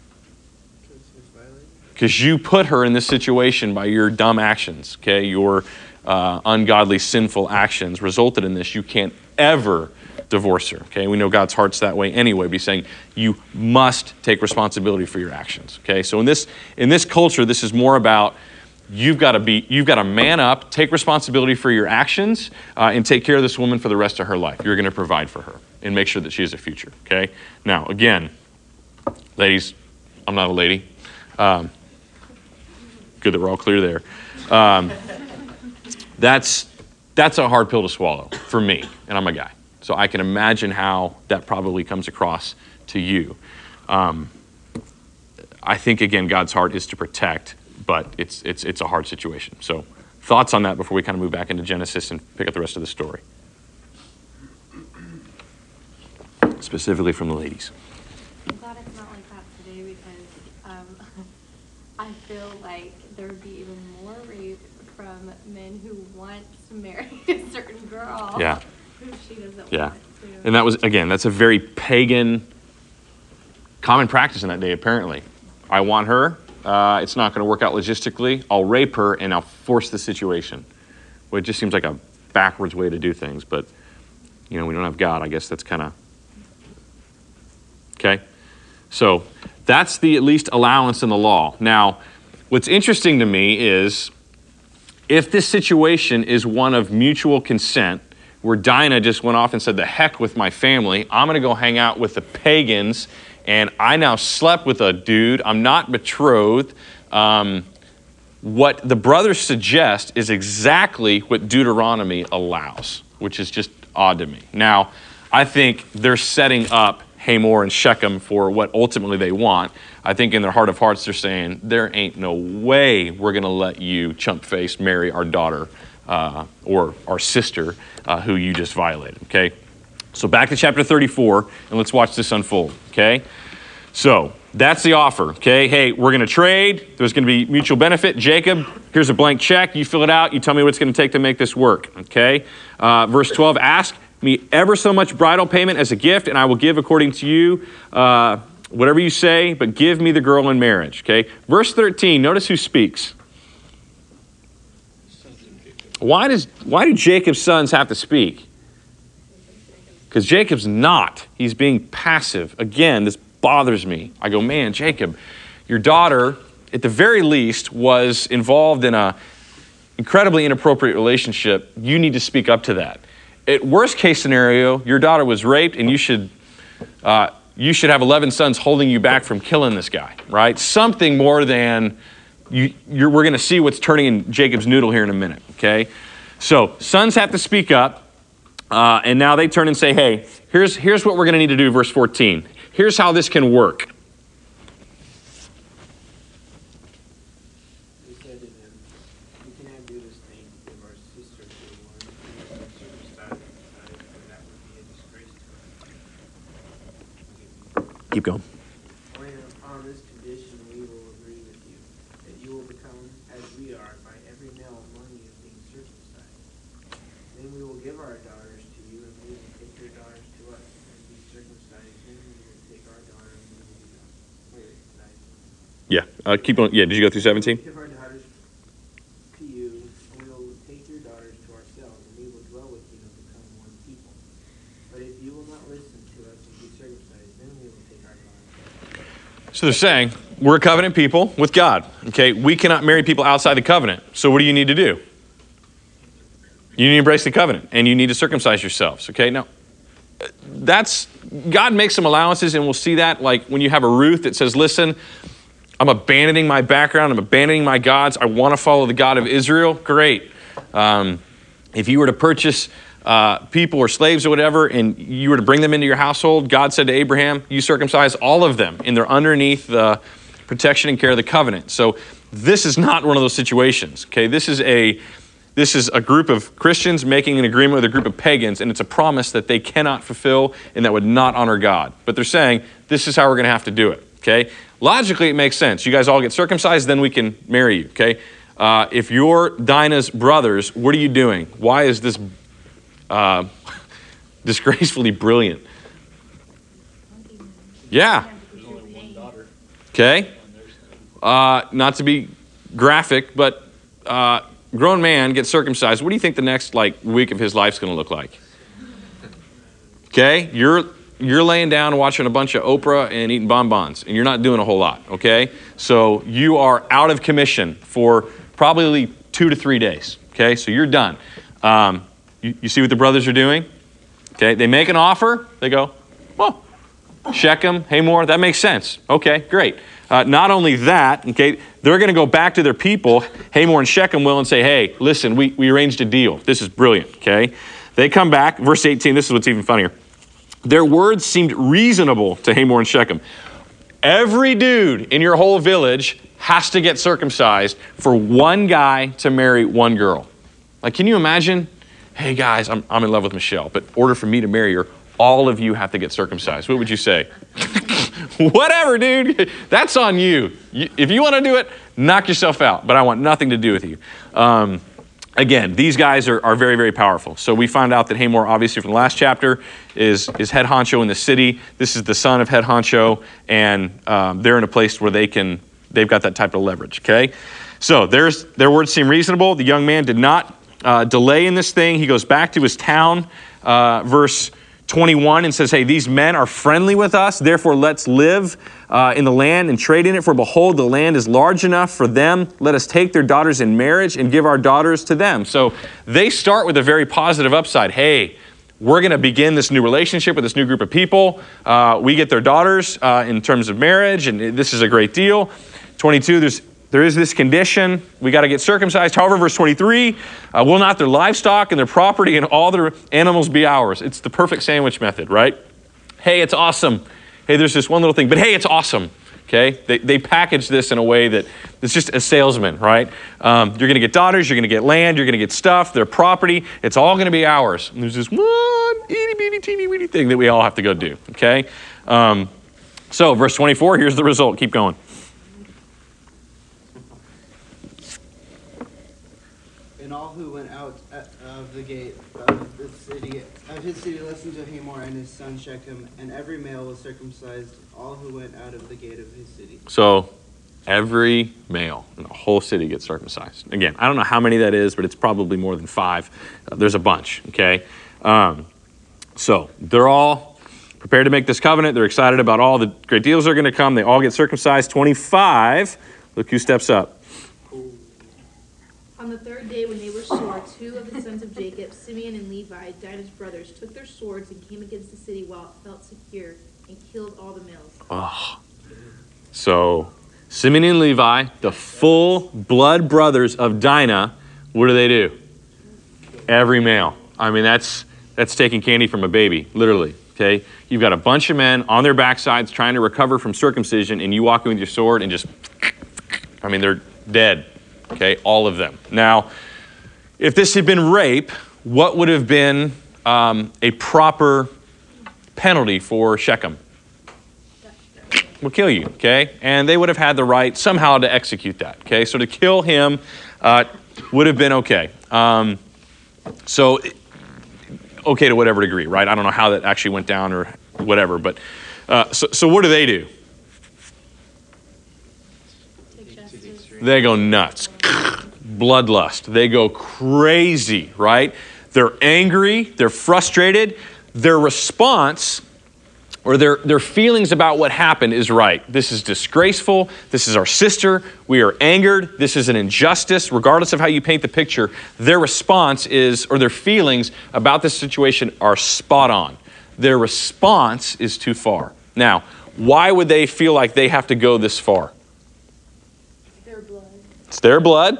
Because you put her in this situation by your dumb actions, okay? Your ungodly, sinful actions resulted in this. You can't ever divorce her, okay? We know God's heart's that way anyway, but he's saying you must take responsibility for your actions, okay? So in this culture, this is more about you've got to man up, take responsibility for your actions, and take care of this woman for the rest of her life. You're going to provide for her and make sure that she has a future, okay? Now, again, ladies, I'm not a lady. Good that we're all clear there. That's a hard pill to swallow for me, and I'm a guy. So I can imagine how that probably comes across to you. I think, again, God's heart is to protect, but it's a hard situation. So thoughts on that before we kind of move back into Genesis and pick up the rest of the story? Specifically from the ladies. I'm glad it's not like that today because I feel like there would be even more rape from men who want to marry a certain girl. Yeah. Who she doesn't Yeah. want to. And that was, again, that's a very pagan, common practice in that day, apparently. I want her. It's not going to work out logistically. I'll rape her and I'll force the situation. Well, it just seems like a backwards way to do things. But, we don't have God. I guess that's kind of... Okay? So that's the at least allowance in the law. Now, what's interesting to me is if this situation is one of mutual consent, where Dinah just went off and said, the heck with my family, I'm going to go hang out with the pagans, and I now slept with a dude, I'm not betrothed. What the brothers suggest is exactly what Deuteronomy allows, which is just odd to me. Now, I think they're setting up Hamor and Shechem for what ultimately they want. I think in their heart of hearts they're saying, there ain't no way we're going to let you, chump face, marry our daughter or our sister who you just violated, okay? So back to chapter 34, and let's watch this unfold, okay? So that's the offer, okay? Hey, we're going to trade. There's going to be mutual benefit. Jacob, here's a blank check. You fill it out. You tell me what it's going to take to make this work, okay? Verse 12, ask me ever so much bridal payment as a gift, and I will give according to you whatever you say, but give me the girl in marriage, okay? Verse 13, notice who speaks. Why do Jacob's sons have to speak? Because Jacob's not. He's being passive. Again, this bothers me. I go, man, Jacob, your daughter, at the very least, was involved in a incredibly inappropriate relationship. You need to speak up to that. At worst case scenario, your daughter was raped, and you should have 11 sons holding you back from killing this guy, right? Something more than we're going to see what's turning in Jacob's noodle here in a minute, okay? So sons have to speak up, and now they turn and say, hey, here's what we're going to need to do, verse 14. Here's how this can work. He said to them, we cannot do this thing to give our sister to one who is uncircumcised, for that would be a disgrace to us. Keep going. Only upon this condition we will agree with you, that you will become as we are by every male among you being circumcised. Then we will give our daughters to you, and we will take your daughters to us and be circumcised. Then we will take our daughters and we will be circumcised. Yeah, keep going. Yeah, did you go through 17? Give our daughters to you, and we will take your daughters to ourselves, and we will dwell with you and become one people. But if you will not listen to us and be circumcised, then we will take our daughters. So they're saying, we're a covenant people with God, okay? We cannot marry people outside the covenant. So what do you need to do? You need to embrace the covenant, and you need to circumcise yourselves, okay? Now, God makes some allowances, and we'll see that, like when you have a Ruth that says, listen, I'm abandoning my background, I'm abandoning my gods, I want to follow the God of Israel, great. If you were to purchase people or slaves or whatever, and you were to bring them into your household, God said to Abraham, you circumcise all of them, and they're underneath the protection and care of the covenant. So this is not one of those situations, okay? This is a group of Christians making an agreement with a group of pagans, and it's a promise that they cannot fulfill and that would not honor God. But they're saying, this is how we're going to have to do it, okay? Logically, it makes sense. You guys all get circumcised, then we can marry you, okay? If you're Dinah's brothers, what are you doing? Why is this disgracefully brilliant? Yeah. There's only one daughter Okay. on their side. Not to be graphic, but grown man gets circumcised. What do you think the next week of his life's going to look like? Okay, you're laying down and watching a bunch of Oprah and eating bonbons, and you're not doing a whole lot. Okay, so you are out of commission for probably 2 to 3 days. Okay, so you're done. You see what the brothers are doing? Okay, they make an offer. They go, well, Shechem, Hamor, that makes sense. Okay, great. Not only that, okay, they're going to go back to their people, Hamor and Shechem will, and say, hey, listen, we arranged a deal. This is brilliant, okay? They come back, verse 18, this is what's even funnier. Their words seemed reasonable to Hamor and Shechem. Every dude in your whole village has to get circumcised for one guy to marry one girl. Like, can you imagine? Hey, guys, I'm in love with Michelle, but in order for me to marry her, all of you have to get circumcised. What would you say? Whatever, dude. That's on you. If you want to do it, knock yourself out. But I want nothing to do with you. Again, these guys are very, very powerful. So we find out that Hamor, obviously from the last chapter, is head honcho in the city. This is the son of head honcho, and they're in a place where they've got that type of leverage, okay? So their words seem reasonable. The young man did not delay in this thing. He goes back to his town, verse 21, and says, hey, these men are friendly with us, therefore let's live in the land and trade in it. For behold, the land is large enough for them. Let us take their daughters in marriage and give our daughters to them. So they start with a very positive upside. Hey, we're going to begin this new relationship with this new group of people. We get their daughters in terms of marriage, and this is a great deal. 22, there is this condition. We got to get circumcised. However, verse 23, will not their livestock and their property and all their animals be ours? It's the perfect sandwich method, right? Hey, it's awesome. Hey, there's this one little thing, but hey, it's awesome. Okay? They package this in a way that it's just a salesman, right? You're going to get daughters, you're going to get land, you're going to get stuff, their property. It's all going to be ours. And there's this one itty-bitty, teeny-weeny thing that we all have to go do. Okay? So, verse 24, here's the result. Keep going. And all who went out of the gate of his city listened to Hamor and his son Shechem, and every male was circumcised, all who went out of the gate of his city. So every male in the whole city gets circumcised. Again, I don't know how many that is, but it's probably more than 5. There's a bunch, okay? So they're all prepared to make this covenant. They're excited about all the great deals that are going to come. They all get circumcised. 25, look who steps up. On the third day, when they were sore, 2 of the sons of Jacob, Simeon and Levi, Dinah's brothers, took their swords and came against the city while it felt secure and killed all the males. Oh. So Simeon and Levi, the full blood brothers of Dinah, what do? Every male. I mean, that's taking candy from a baby, literally. Okay, you've got a bunch of men on their backsides trying to recover from circumcision, and you walk in with your sword and just, I mean, they're dead. Okay, all of them. Now, if this had been rape, what would have been a proper penalty for Shechem? We'll kill you, okay? And they would have had the right somehow to execute that, okay? So to kill him would have been okay. So, okay to whatever degree, right? I don't know how that actually went down or whatever, but so what do? They go nuts. Bloodlust. They go crazy, right? They're angry. They're frustrated. Their response or their feelings about what happened is right. This is disgraceful. This is our sister. We are angered. This is an injustice. Regardless of how you paint the picture, their response is, or their feelings about this situation are spot on. Their response is too far. Now, why would they feel like they have to go this far? It's their blood.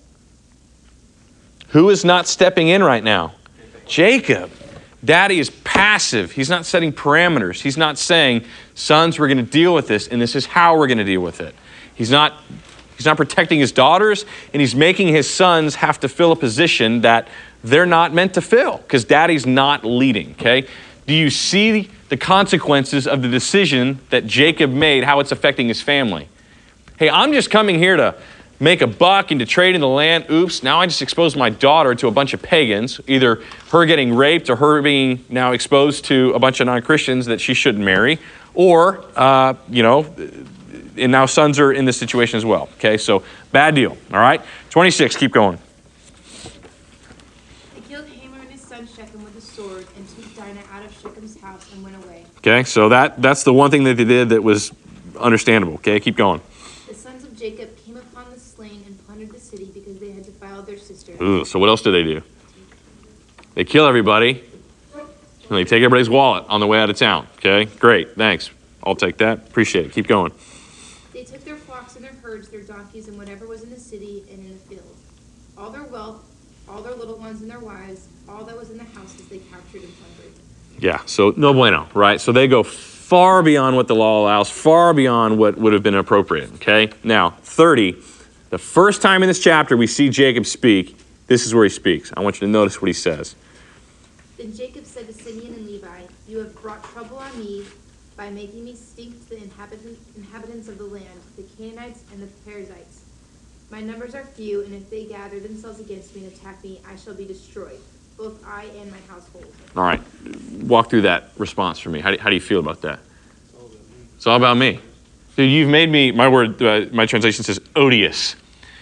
Who is not stepping in right now? Jacob. Daddy is passive. He's not setting parameters. He's not saying, sons, we're going to deal with this, and this is how we're going to deal with it. He's not protecting his daughters, and he's making his sons have to fill a position that they're not meant to fill because daddy's not leading, okay? Do you see the consequences of the decision that Jacob made, how it's affecting his family. Hey, I'm just coming here to make a buck and to trade in the land. Oops, now I just exposed my daughter to a bunch of pagans, either her getting raped or her being now exposed to a bunch of non-Christians that she shouldn't marry, or, and now sons are in this situation as well. Okay, so bad deal, all right? 26, keep going. They killed Hamor and his son Shechem with a sword and took Dinah out of Shechem's house and went away. Okay, so that's the one thing that they did that was understandable. Okay, keep going. The sons of Jacob came upon the slain and plundered the city because they had defiled their sister. Ooh, so what else do they do? They kill everybody, and they take everybody's wallet on the way out of town. Okay, great, thanks. I'll take that. Appreciate it. Keep going. They took their flocks and their herds, their donkeys, and whatever was in the city and in the field. All their wealth, all their little ones and their wives, all that was in the houses they captured and plundered. Yeah, so no bueno, right? So they go far beyond what the law allows, far beyond what would have been appropriate, okay? Now, 30, the first time in this chapter we see Jacob speak, this is where he speaks. I want you to notice what he says. Then Jacob said to Simeon and Levi, "You have brought trouble on me by making me speak to the inhabitants of the land, the Canaanites and the Perizzites. My numbers are few, and if they gather themselves against me and attack me, I shall be destroyed, both I and my household." All right, walk through that response for me. How do you feel about that? It's all about me. Dude, you've made me, my word, my translation says odious.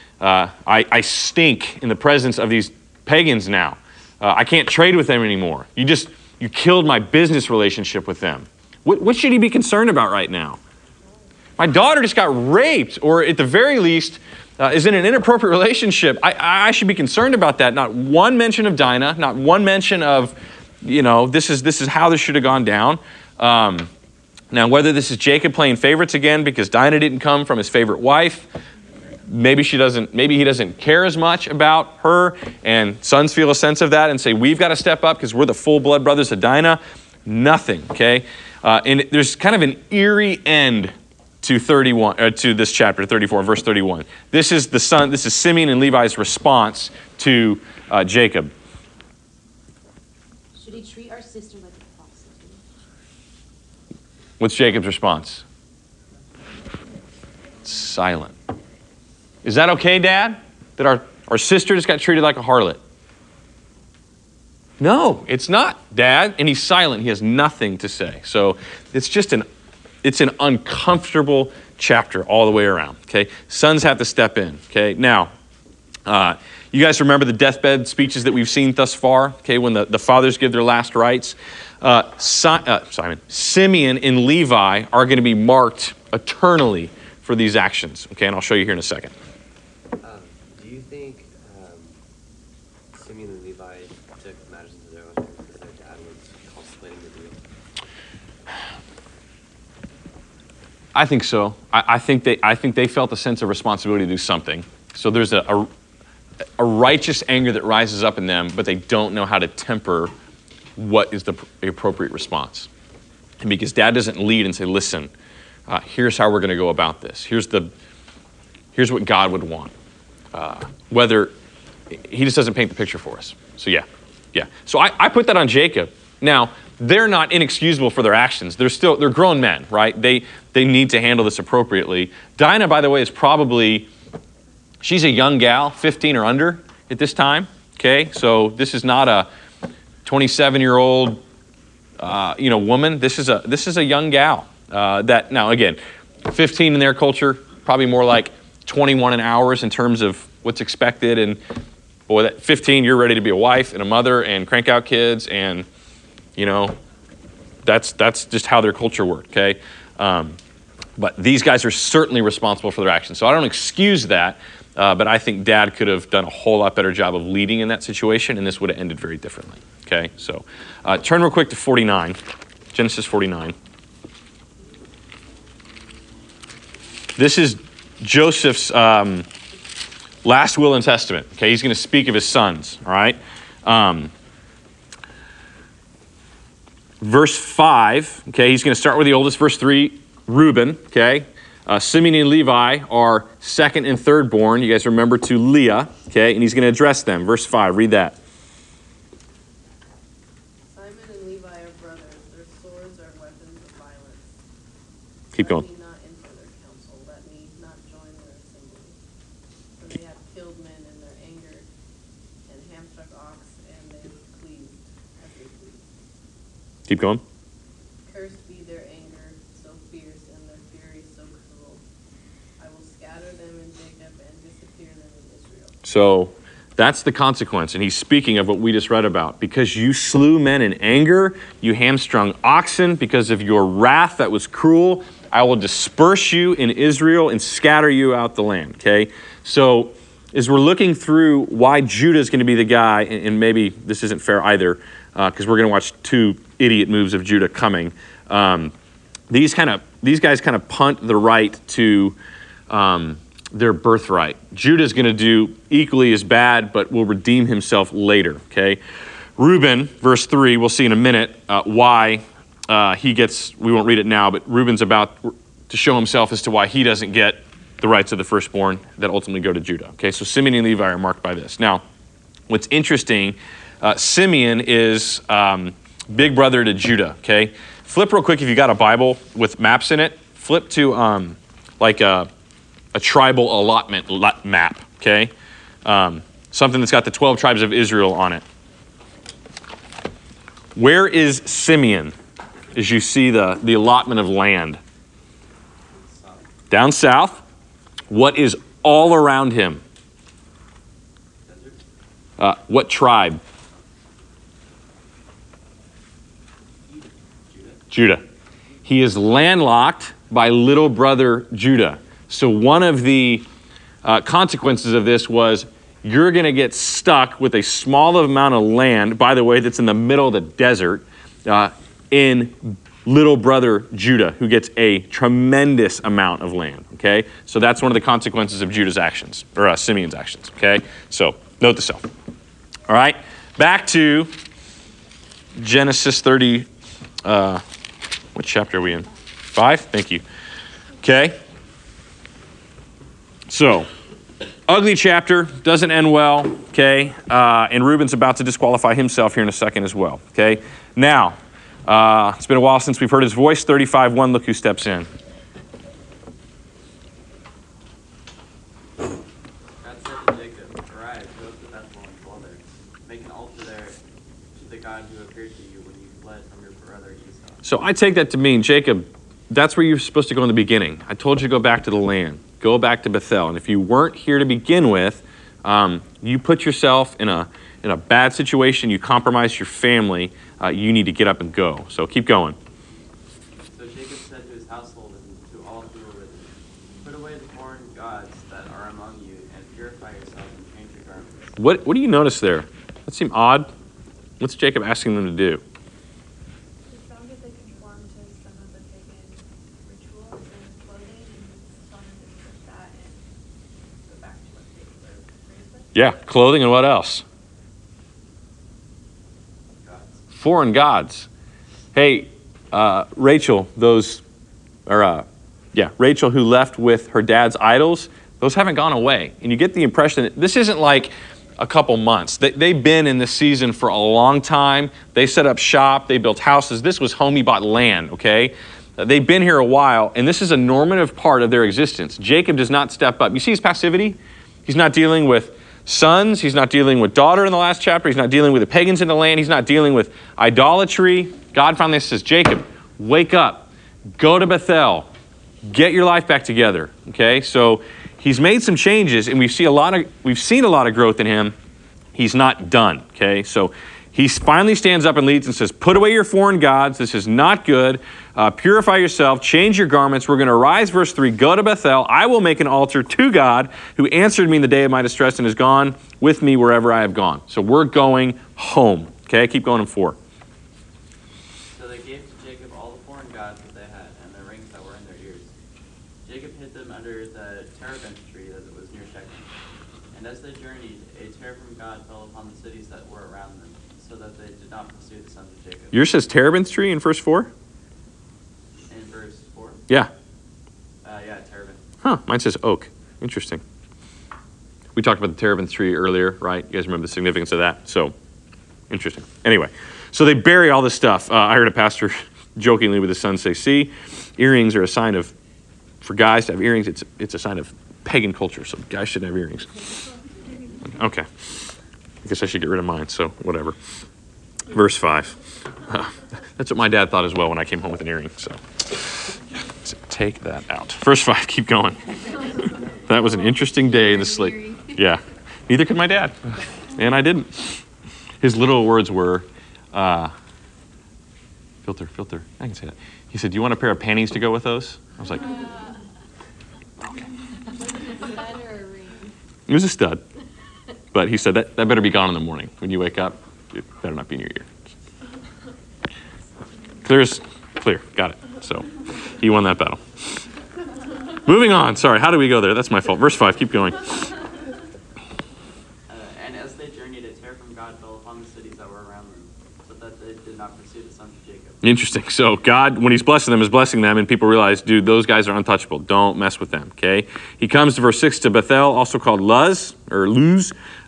I stink in the presence of these pagans now. I can't trade with them anymore. You killed my business relationship with them. What should he be concerned about right now? My daughter just got raped, or at the very least, is in an inappropriate relationship. I should be concerned about that. Not one mention of Dinah, not one mention of, this is how this should have gone down. Now, whether this is Jacob playing favorites again because Dinah didn't come from his favorite wife, maybe he doesn't care as much about her, and sons feel a sense of that and say, we've got to step up because we're the full-blood brothers of Dinah. Nothing, okay? And there's kind of an eerie end to this chapter 34, verse 31. This is Simeon and Levi's response to Jacob. Should he treat our sister like a prostitute? What's Jacob's response? Silent. Is that okay, Dad? That our sister just got treated like a harlot? No, it's not, Dad. And he's silent. He has nothing to say. So it's an uncomfortable chapter all the way around, okay? Sons have to step in, okay? Now, you guys remember the deathbed speeches that we've seen thus far, okay, when the fathers give their last rites? Simeon and Levi are going to be marked eternally for these actions, okay? And I'll show you here in a second. Do you think Simeon and Levi took matters into their own hands because their dad was contemplating the deal? I think so. I think they felt a sense of responsibility to do something. So there's a righteous anger that rises up in them, but they don't know how to temper what is the appropriate response. And because Dad doesn't lead and say, listen, here's how we're going to go about this. Here's what God would want. Whether he just doesn't paint the picture for us. So yeah. So I put that on Jacob. Now, they're not inexcusable for their actions. They're grown men, right? They need to handle this appropriately. Dinah, by the way, she's a young gal, 15 or under at this time. Okay, so this is not a 27-year-old, woman. This is a young gal. That now again, 15 in their culture, probably more like 21 in ours in terms of what's expected. And boy, that 15, you're ready to be a wife and a mother and crank out kids, and that's just how their culture worked. Okay, but these guys are certainly responsible for their actions. So I don't excuse that, but I think Dad could have done a whole lot better job of leading in that situation, and this would have ended very differently. Okay, so turn real quick to 49, Genesis 49. This is Joseph's last will and testament. Okay, he's going to speak of his sons. All right. Verse 5. Okay, he's going to start with the oldest. Verse 3. Reuben. Okay. Simeon and Levi are second and third born. You guys remember to Leah. Okay, and he's going to address them. Verse 5. Read that. Simon and Levi are brothers. Their swords are Keep going. Let me not enter their council, let me not join their assembly. For they have killed men in their anger, and hamstruck ox, and they pleased as they pleased. Keep going. Cursed be their anger, so fierce, and their fury so cruel. I will scatter them in Jacob and disappear them in Israel. So that's the consequence. And he's speaking of what we just read about. Because you slew men in anger, you hamstrung oxen, because of your wrath that was cruel, I will disperse you in Israel and scatter you out the land. Okay? So as we're looking through why Judah is going to be the guy, and maybe this isn't fair either, because we're going to watch two idiot moves of Judah coming. These guys kind of punt the right to their birthright. Judah's going to do equally as bad, but will redeem himself later. Okay, Reuben, verse 3. We'll see in a minute why he gets. We won't read it now, but Reuben's about to show himself as to why he doesn't get the rights of the firstborn that ultimately go to Judah. Okay, so Simeon and Levi are marked by this. Now, what's interesting, Simeon is big brother to Judah. Okay, flip real quick if you got a Bible with maps in it. Flip to like a tribal allotment map. Okay, something that's got the 12 tribes of Israel on it. Where is Simeon as you see the allotment of land? Down south. What is all around him? What tribe? Judah. He is landlocked by little brother Judah. So one of the consequences of this was you're going to get stuck with a small amount of land, by the way, that's in the middle of the desert, in little brother Judah, who gets a tremendous amount of land. Okay, so that's one of the consequences of Judah's actions, or Simeon's actions. Okay, so note to self. All right, back to Genesis 30. What chapter are we in? 5? Thank you. Okay. So, ugly chapter, doesn't end well, okay? And Reuben's about to disqualify himself here in a second as well, okay? Now, it's been a while since we've heard his voice. 35:1, look who steps in. God said to Jacob, "Arise, go to Bethel and dwell there. Make an altar there to the God who appeared to you when you fled from your brother Esau." So I take that to mean, Jacob, that's where you're supposed to go in the beginning. I told you to go back to the land. Go back to Bethel. And if you weren't here to begin with, you put yourself in a bad situation. You compromised your family. You need to get up and go. So keep going. So Jacob said to his household and to all who were with him, "Put away the foreign gods that are among you, and purify yourselves and change your garments." What do you notice there? That seemed odd. What's Jacob asking them to do? As long as they conform to some of the pagan rituals and clothing, and as long as it's like that, and go back to what they were raised with. Yeah, clothing and what else? Gods. Foreign gods. Hey, Rachel, Rachel who left with her dad's idols, those haven't gone away. And you get the impression that this isn't like a couple months. They've been in this season for a long time. They set up shop. They built houses. This was home. He bought land, okay? They've been here a while, and this is a normative part of their existence. Jacob does not step up. You see his passivity? He's not dealing with sons. He's not dealing with daughter in the last chapter. He's not dealing with the pagans in the land. He's not dealing with idolatry. God finally says, Jacob, wake up. Go to Bethel. Get your life back together, okay? So he's made some changes, and we've seen a lot of growth in him. He's not done, okay? So he finally stands up and leads and says, put away your foreign gods. This is not good. Purify yourself. Change your garments. We're going to rise, verse 3, go to Bethel. I will make an altar to God who answered me in the day of my distress and has gone with me wherever I have gone. So we're going home, okay? Keep going in 4. So they gave to Jacob all the foreign gods that they had, and the rings that were in their ears. Jacob hid them under the terebinth tree that was near Shechem. And as they journeyed, a terror from God fell upon the cities that were around them, so that they did not pursue the sons of Jacob. Yours says terebinth tree in verse 4? In verse 4? Yeah. Yeah, terebinth. Huh, mine says oak. Interesting. We talked about the terebinth tree earlier, right? You guys remember the significance of that? So, interesting. Anyway, so they bury all this stuff. I heard a pastor jokingly with his son say, see, earrings are a sign of, for guys to have earrings, it's a sign of pagan culture, so guys shouldn't have earrings. Okay. I guess I should get rid of mine, so whatever. Verse 5. That's what my dad thought as well when I came home with an earring, so take that out. Verse 5, keep going. That was an interesting day in the slate. Yeah. Neither could my dad. And I didn't. His little words were, filter. I can say that. He said, do you want a pair of panties to go with those? I was like, okay. It was a stud. But he said, that better be gone in the morning. When you wake up, it better not be in your ear. Clear. Got it. So he won that battle. Moving on. Sorry, how do we go there? That's my fault. Verse 5, keep going. And as they journeyed, a terror from God fell upon the cities that were around them, so that they did not pursue the sons of Jacob. Interesting. So God, when he's blessing them, is blessing them, and people realize, dude, those guys are untouchable. Don't mess with them, okay? He comes to verse 6, to Bethel, also called Luz, or Luz.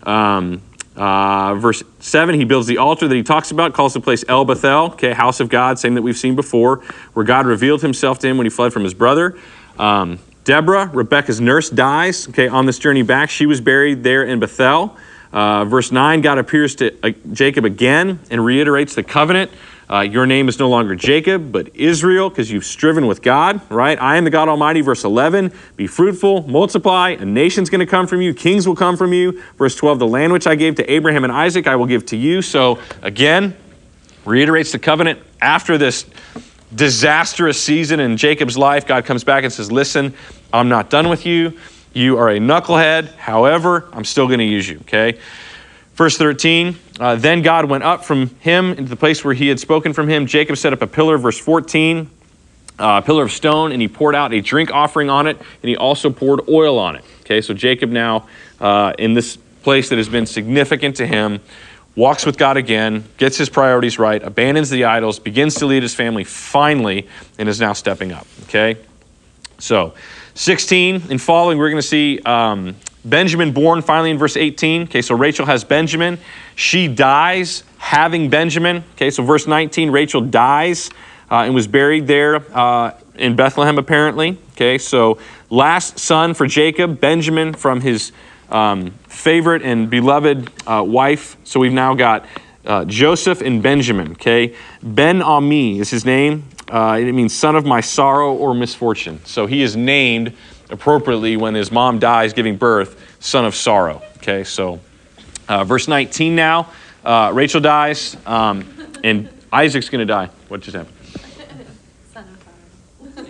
Verse 7, he builds the altar that he talks about, calls the place El Bethel, okay, house of God, same that we've seen before, where God revealed himself to him when he fled from his brother. Deborah, Rebekah's nurse, dies, okay, on this journey back. She was buried there in Bethel. Verse 9, God appears to Jacob again and reiterates the covenant. Your name is no longer Jacob, but Israel, because you've striven with God, right? I am the God Almighty, verse 11. Be fruitful, multiply, a nation's going to come from you, kings will come from you. Verse 12, the land which I gave to Abraham and Isaac, I will give to you. So again, reiterates the covenant. After this disastrous season in Jacob's life, God comes back and says, listen, I'm not done with you. You are a knucklehead. However, I'm still going to use you, okay? Verse 13, then God went up from him into the place where he had spoken from him. Jacob set up a pillar, verse 14, a pillar of stone, and he poured out a drink offering on it, and he also poured oil on it. Okay, so Jacob now, in this place that has been significant to him, walks with God again, gets his priorities right, abandons the idols, begins to lead his family finally, and is now stepping up. Okay, so 16 and following, we're going to see Benjamin born finally in verse 18. Okay, so Rachel has Benjamin. She dies having Benjamin. Okay, so verse 19, Rachel dies and was buried there in Bethlehem apparently. Okay, so last son for Jacob, Benjamin from his favorite and beloved wife. So we've now got Joseph and Benjamin. Okay, Ben-Ami is his name. It means son of my sorrow or misfortune. So he is named appropriately when his mom dies giving birth, son of sorrow. Okay, so verse 19 now, Rachel dies, and Isaac's going to die. What just happened? Son of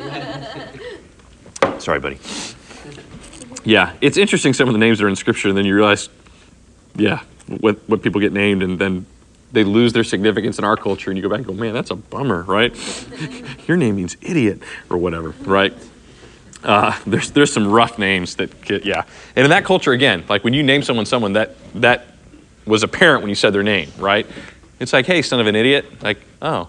sorrow. Sorry, buddy. Yeah, it's interesting some of the names that are in Scripture, and then you realize, yeah, what people get named, and then they lose their significance in our culture, and you go back and go, man, that's a bummer, right? Your name means idiot, or whatever, right? There's some rough names that get, yeah. And in that culture, again, like when you name someone that was apparent when you said their name, right? It's like, hey, son of an idiot. Like, oh,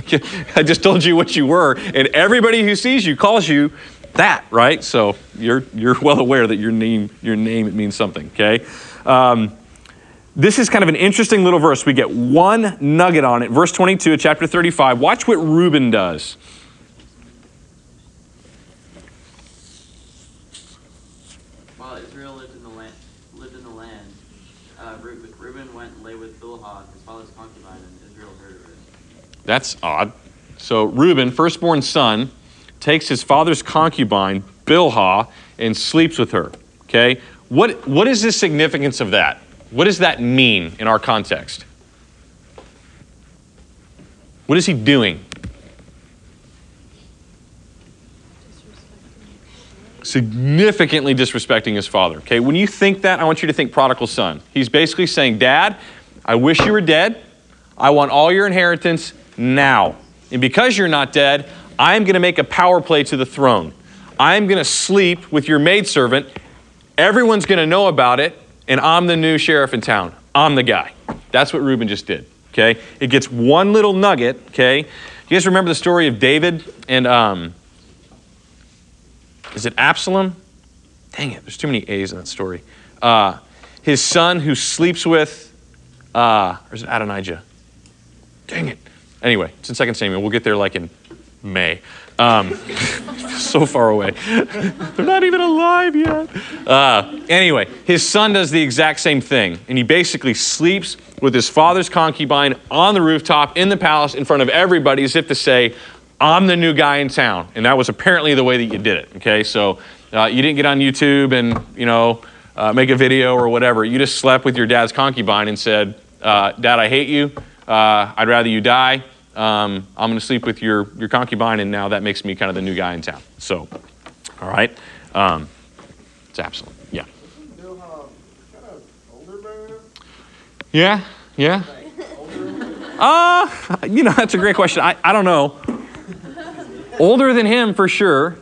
I just told you what you were. And everybody who sees you calls you that, right? So you're well aware that your name, it means something, okay? This is kind of an interesting little verse. We get one nugget on it. Verse 22 of chapter 35. Watch what Reuben does. While Israel lived in the land, Reuben went and lay with Bilhah, his father's concubine, and Israel heard of it. That's odd. So Reuben, firstborn son, takes his father's concubine, Bilhah, and sleeps with her. Okay? What is the significance of that? What does that mean in our context? What is he doing? Significantly disrespecting his father. Okay, when you think that, I want you to think prodigal son. He's basically saying, Dad, I wish you were dead. I want all your inheritance now. And because you're not dead, I'm going to make a power play to the throne. I'm going to sleep with your maidservant. Everyone's going to know about it. And I'm the new sheriff in town. I'm the guy. That's what Reuben just did, okay? It gets one little nugget, okay? You guys remember the story of David and, is it Absalom? Dang it, there's too many A's in that story. His son who sleeps with, or is it Adonijah? Dang it. Anyway, it's in 2 Samuel. We'll get there like in May. So far away. They're not even alive yet. Anyway, his son does the exact same thing. And he basically sleeps with his father's concubine on the rooftop in the palace in front of everybody as if to say, I'm the new guy in town. And that was apparently the way that you did it. Okay, so you didn't get on YouTube and, make a video or whatever. You just slept with your dad's concubine and said, Dad, I hate you. I'd rather you die. I'm going to sleep with your concubine, and now that makes me kind of the new guy in town. So, all right. It's Absalom. Yeah. Yeah. That's a great question. I don't know. Older than him for sure.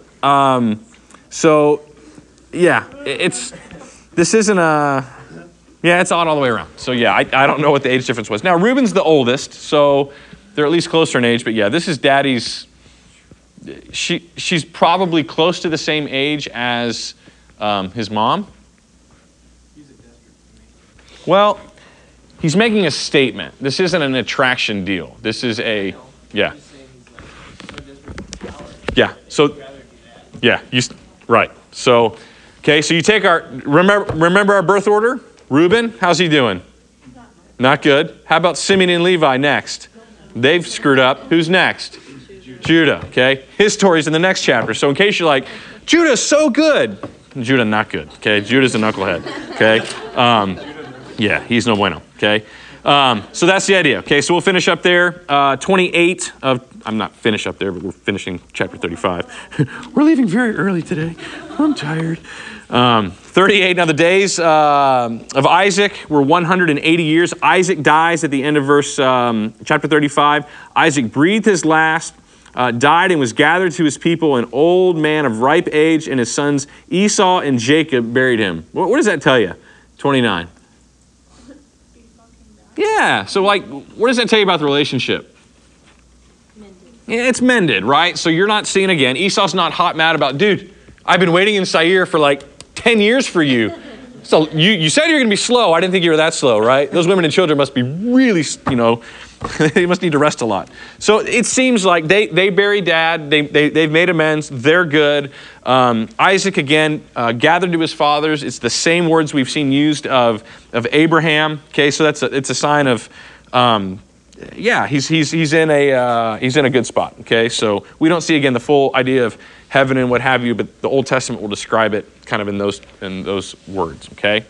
It's odd all the way around. So yeah, I don't know what the age difference was. Now Reuben's the oldest, so they're at least closer in age. But yeah, this is Daddy's. She's probably close to the same age as his mom. Well, he's making a statement. This isn't an attraction deal. This is a right. So, okay. So you take our remember our birth order. Reuben, how's he doing? Not good. How about Simeon and Levi next? They've screwed up. Who's next? Judah, okay? His story's in the next chapter. So in case you're like, Judah's so good. Judah, not good, okay? Judah's a knucklehead, okay? He's no bueno, okay? So that's the idea, okay? So we'll finish up there. 28 of, I'm not finished up there, but we're finishing chapter 35. We're leaving very early today. I'm tired. 38, now the days of Isaac were 180 years. Isaac dies at the end of verse chapter 35. Isaac breathed his last, died and was gathered to his people, an old man of ripe age, and his sons Esau and Jacob buried him. What does that tell you? 29. Yeah, so what does that tell you about the relationship? Mended. Yeah, it's mended, right? So you're not seeing again. Esau's not hot mad about, dude, I've been waiting in Seir for 10 years for you. So you said you're going to be slow. I didn't think you were that slow, right? Those women and children must be really, they must need to rest a lot. So it seems like they buried Dad. They've made amends. They're good. Isaac, again, gathered to his fathers. It's the same words we've seen used of Abraham. Okay, so it's a sign of, he's in a good spot. Okay, so we don't see, again, the full idea of heaven and what have you, but the Old Testament will describe it kind of in those words, okay?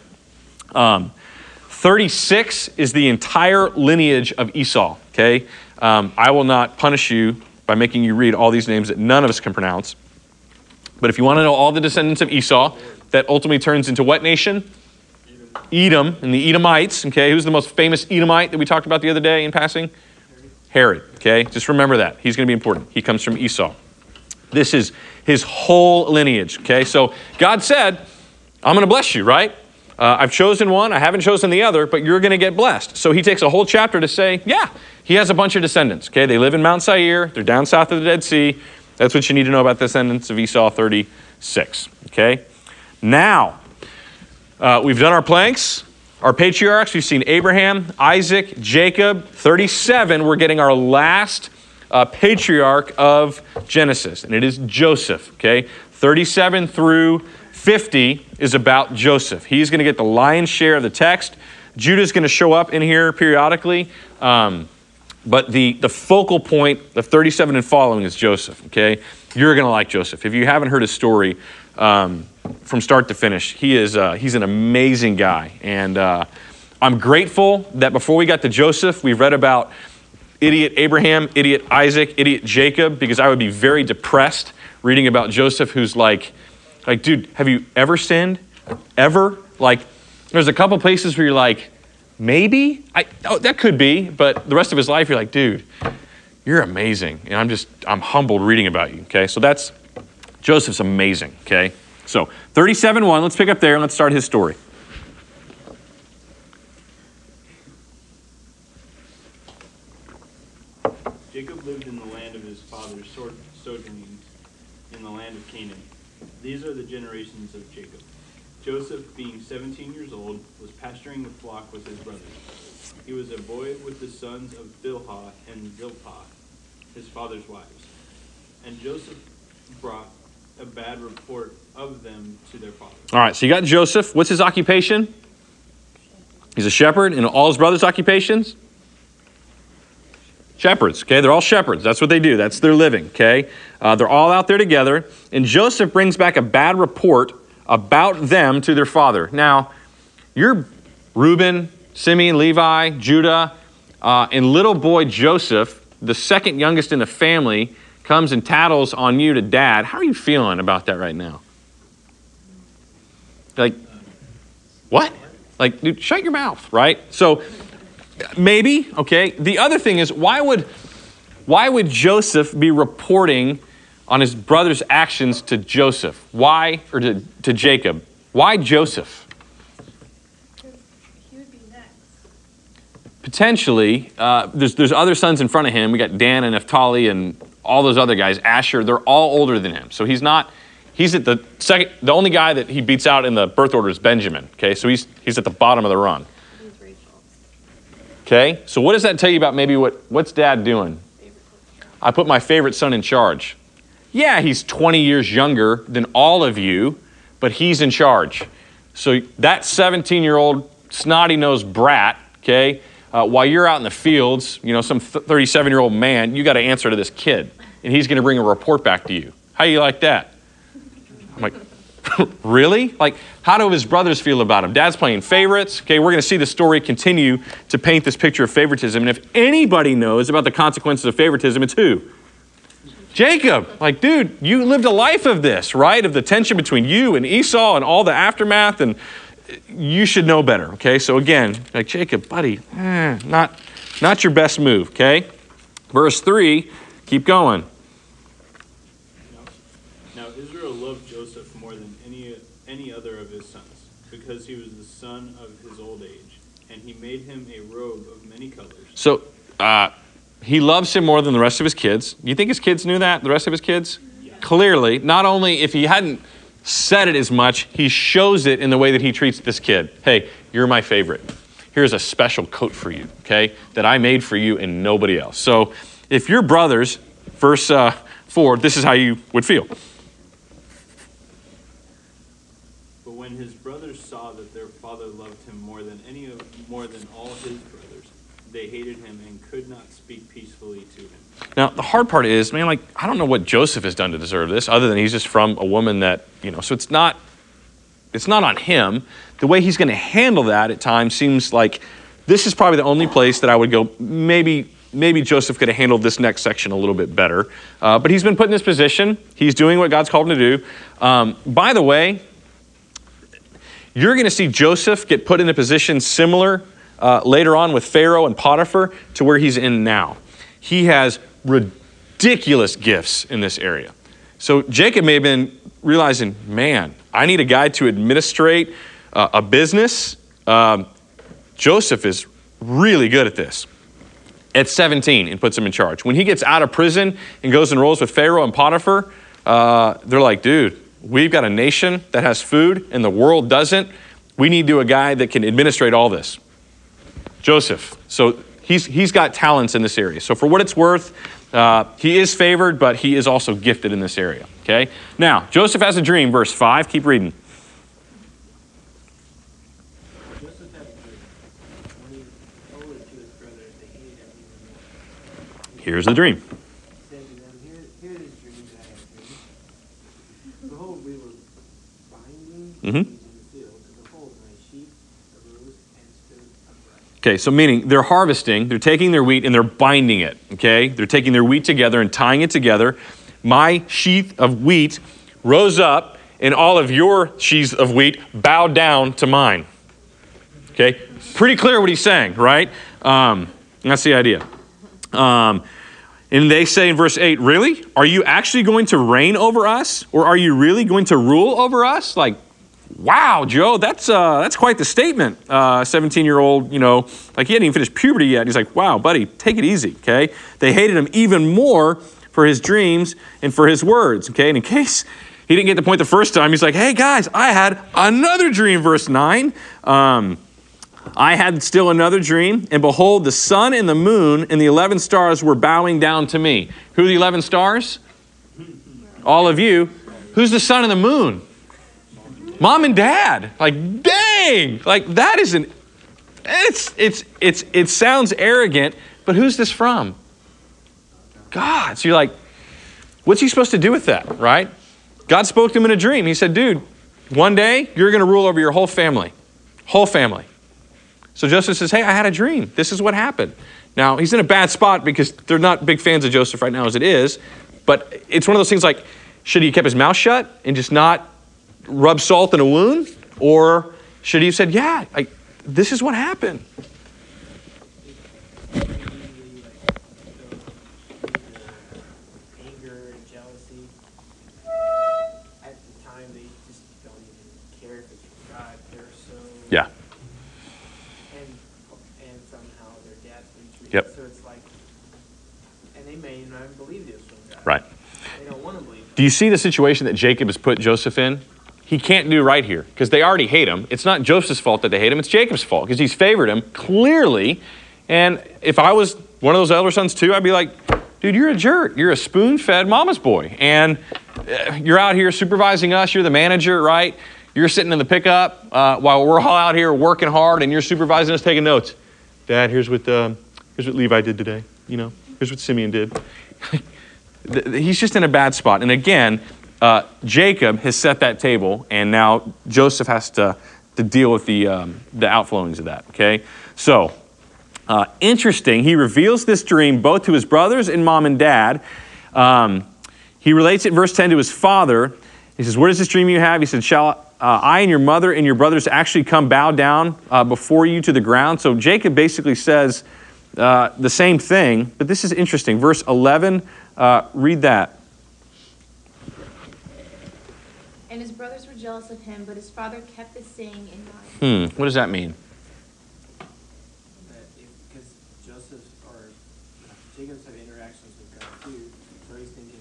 36 is the entire lineage of Esau, okay? I will not punish you by making you read all these names that none of us can pronounce. But if you want to know all the descendants of Esau, that ultimately turns into what nation? Edom, and the Edomites, okay? Who's the most famous Edomite that we talked about the other day in passing? Herod, okay? Just remember that. He's going to be important. He comes from Esau. This is his whole lineage, okay? So God said, I'm going to bless you, right? I've chosen one, I haven't chosen the other, but you're going to get blessed. So he takes a whole chapter to say, he has a bunch of descendants, okay? They live in Mount Seir, they're down south of the Dead Sea. That's what you need to know about the descendants of Esau, 36, okay? Now, we've done our planks, our patriarchs. We've seen Abraham, Isaac, Jacob. 37, we're getting our last patriarch of Genesis, and it is Joseph, okay? 37 through 50 is about Joseph. He's going to get the lion's share of the text. Judah's going to show up in here periodically, but the focal point of 37 and following is Joseph, okay? You're going to like Joseph. If you haven't heard his story from start to finish, he's an amazing guy, and I'm grateful that before we got to Joseph, we've read about idiot Abraham, idiot Isaac, idiot Jacob, because I would be very depressed reading about Joseph, who's like, dude, have you ever sinned? Ever? There's a couple places where you're like, maybe? That could be, but the rest of his life, you're like, dude, you're amazing. And I'm humbled reading about you, okay? So Joseph's amazing, okay? So 37:1, let's pick up there and let's start his story. Jacob lived in the land of his father's sojournings in the land of Canaan. These are the generations of Jacob. Joseph, being 17 years old, was pasturing the flock with his brothers. He was a boy with the sons of Bilhah and Zilpah, his father's wives. And Joseph brought a bad report of them to their father. All right, so you got Joseph. What's his occupation? He's a shepherd. And all his brothers' occupations? Shepherds, okay? They're all shepherds. That's what they do. That's their living, okay? They're all out there together. And Joseph brings back a bad report about them to their father. Now, you're Reuben, Simeon, Levi, Judah, and little boy Joseph, the second youngest in the family, comes and tattles on you to dad. How are you feeling about that right now? Like, what? Like, dude, shut your mouth, right? So, maybe, okay. The other thing is, why would Joseph be reporting on his brother's actions to Joseph? Why, or to Jacob? Why Joseph? He would be next. Potentially, there's other sons in front of him. We got Dan and Naphtali and all those other guys. Asher, they're all older than him. So he's at the second, the only guy that he beats out in the birth order is Benjamin. Okay, so he's at the bottom of the rung. He's Rachel. Okay, so what does that tell you about maybe what's dad doing? I put my favorite son in charge. Yeah, he's 20 years younger than all of you, but he's in charge. So that 17-year-old snotty-nosed brat, okay, while you're out in the fields, some 37-year-old man, you got to answer to this kid, and he's going to bring a report back to you. How do you like that? I'm like, really? Like, how do his brothers feel about him? Dad's playing favorites. Okay, we're going to see the story continue to paint this picture of favoritism. And if anybody knows about the consequences of favoritism, it's who? Jacob. Like, dude, you lived a life of this, right? Of the tension between you and Esau and all the aftermath, and you should know better, okay? So again, like, Jacob, buddy, not your best move, okay? Verse 3, keep going. Now Israel loved Joseph more than any other of his sons, because he was the son of his old age, and he made him a robe of many colors. So he loves him more than the rest of his kids. You think his kids knew that, the rest of his kids? Yeah. Clearly, not only if he hadn't said it as much, he shows it in the way that he treats this kid. Hey, you're my favorite. Here's a special coat for you, okay, that I made for you and nobody else. So if you're brothers, verse 4, this is how you would feel. But when his brothers saw that their father loved him more than all his brothers, they hated him and could not speak peacefully to him. Now, the hard part is, man, like, I don't know what Joseph has done to deserve this, other than he's just from a woman that, so it's not on him. The way he's going to handle that at times seems like this is probably the only place that I would go, maybe Joseph could have handled this next section a little bit better. But he's been put in this position. He's doing what God's called him to do. By the way, you're going to see Joseph get put in a position similar later on with Pharaoh and Potiphar to where he's in now. He has ridiculous gifts in this area. So Jacob may have been realizing, man, I need a guy to administrate a business. Joseph is really good at this. At 17, and puts him in charge. When he gets out of prison and goes and rolls with Pharaoh and Potiphar, they're like, dude, we've got a nation that has food and the world doesn't. We need a guy that can administrate all this. Joseph. So he's got talents in this area. So for what it's worth, he is favored, but he is also gifted in this area. Okay. Now, Joseph has a dream, verse 5. Keep reading. Joseph had a dream. When he told it to his brothers, they hated him even more. Here's the dream. He said to them, Hear this dream that I have dreamed. Behold, we were binding Mhm. in the field, and behold, my sheep arose and stood upright. Okay, so meaning they're harvesting, they're taking their wheat and they're binding it, okay? They're taking their wheat together and tying it together. My sheaf of wheat rose up and all of your sheaves of wheat bowed down to mine. Okay, pretty clear what he's saying, right? That's the idea. And they say in verse 8, really? Are you actually going to reign over us? Or are you really going to rule over us? Like, wow, Joe, that's quite the statement. 17-year-old, like he hadn't even finished puberty yet. He's like, wow, buddy, take it easy, okay? They hated him even more for his dreams and for his words, okay? And in case, he didn't get the point the first time. He's like, hey guys, I had another dream, verse 9. I had still another dream, and behold, the sun and the moon and the 11 stars were bowing down to me. Who are the 11 stars? All of you. Who's the sun and the moon? Mom and dad. Like, dang! Like, that isn't... It sounds arrogant, but who's this from? God. So you're like, what's he supposed to do with that, right? God spoke to him in a dream. He said, dude, one day you're going to rule over your whole family. Whole family. So Joseph says, hey, I had a dream. This is what happened. Now, he's in a bad spot because they're not big fans of Joseph right now as it is. But it's one of those things like, should he have kept his mouth shut and just not rub salt in a wound? Or should he have said, yeah, this is what happened? Anger and jealousy. At the time, they just don't even care if it's from God. They're so... Yeah. And somehow their dad's been treated. Yep. So it's like... And they may not even believe this from God. Right. They don't want to believe it. Do you see the situation that Jacob has put Joseph in? He can't do right here because they already hate him. It's not Joseph's fault that they hate him. It's Jacob's fault because he's favored him clearly. And if I was one of those elder sons too, I'd be like, dude, you're a jerk. You're a spoon-fed mama's boy. And you're out here supervising us. You're the manager, right? You're sitting in the pickup while we're all out here working hard and you're supervising us taking notes. Dad, here's what Levi did today. You know, here's what Simeon did. He's just in a bad spot. And again, Jacob has set that table, and now Joseph has to deal with the outflowings of that, okay? So, interesting. He reveals this dream both to his brothers and mom and dad. He relates it, verse 10, to his father. He says, what is this dream you have? He said, shall I and your mother and your brothers actually come bow down before you to the ground? So Jacob basically says the same thing, but this is interesting. Verse 11, read that. And his brothers were jealous of him, but his father kept this saying in mind. What does that mean? That because Joseph or Jacob's have interactions with God too, so he's thinking,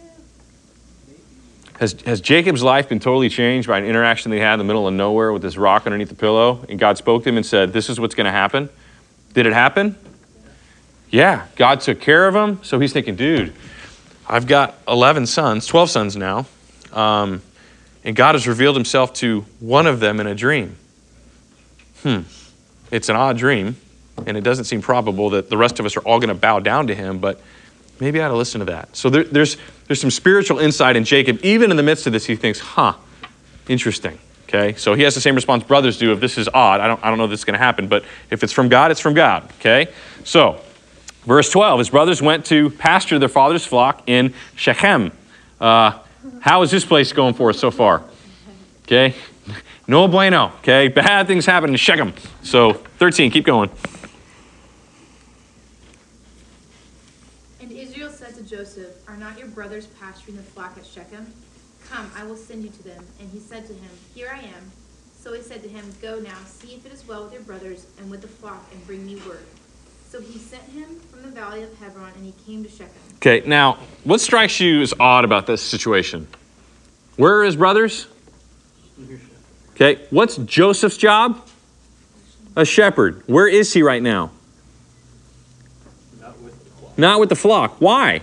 maybe. Has Jacob's life been totally changed by an interaction they had in the middle of nowhere with this rock underneath the pillow? And God spoke to him and said, this is what's going to happen? Did it happen? Yeah. God took care of him. So he's thinking, dude, I've got 11 sons, 12 sons now. And God has revealed himself to one of them in a dream. It's an odd dream, and it doesn't seem probable that the rest of us are all going to bow down to him, but maybe I ought to listen to that. So there's some spiritual insight in Jacob. Even in the midst of this, he thinks, interesting. Okay, so he has the same response brothers do. If this is odd, I don't know if this is going to happen, but if it's from God, it's from God. Okay, so verse 12, his brothers went to pasture their father's flock in Shechem. How is this place going for us so far? Okay. No bueno. Okay. Bad things happen in Shechem. So 13, keep going. And Israel said to Joseph, are not your brothers pasturing the flock at Shechem? Come, I will send you to them. And he said to him, here I am. So he said to him, go now, see if it is well with your brothers and with the flock, and bring me word. So he sent him from the valley of Hebron, and he came to Shechem. Okay, now, what strikes you as odd about this situation? Where are his brothers? Okay, what's Joseph's job? A shepherd. Where is he right now? Not with the flock. Not with the flock. Why?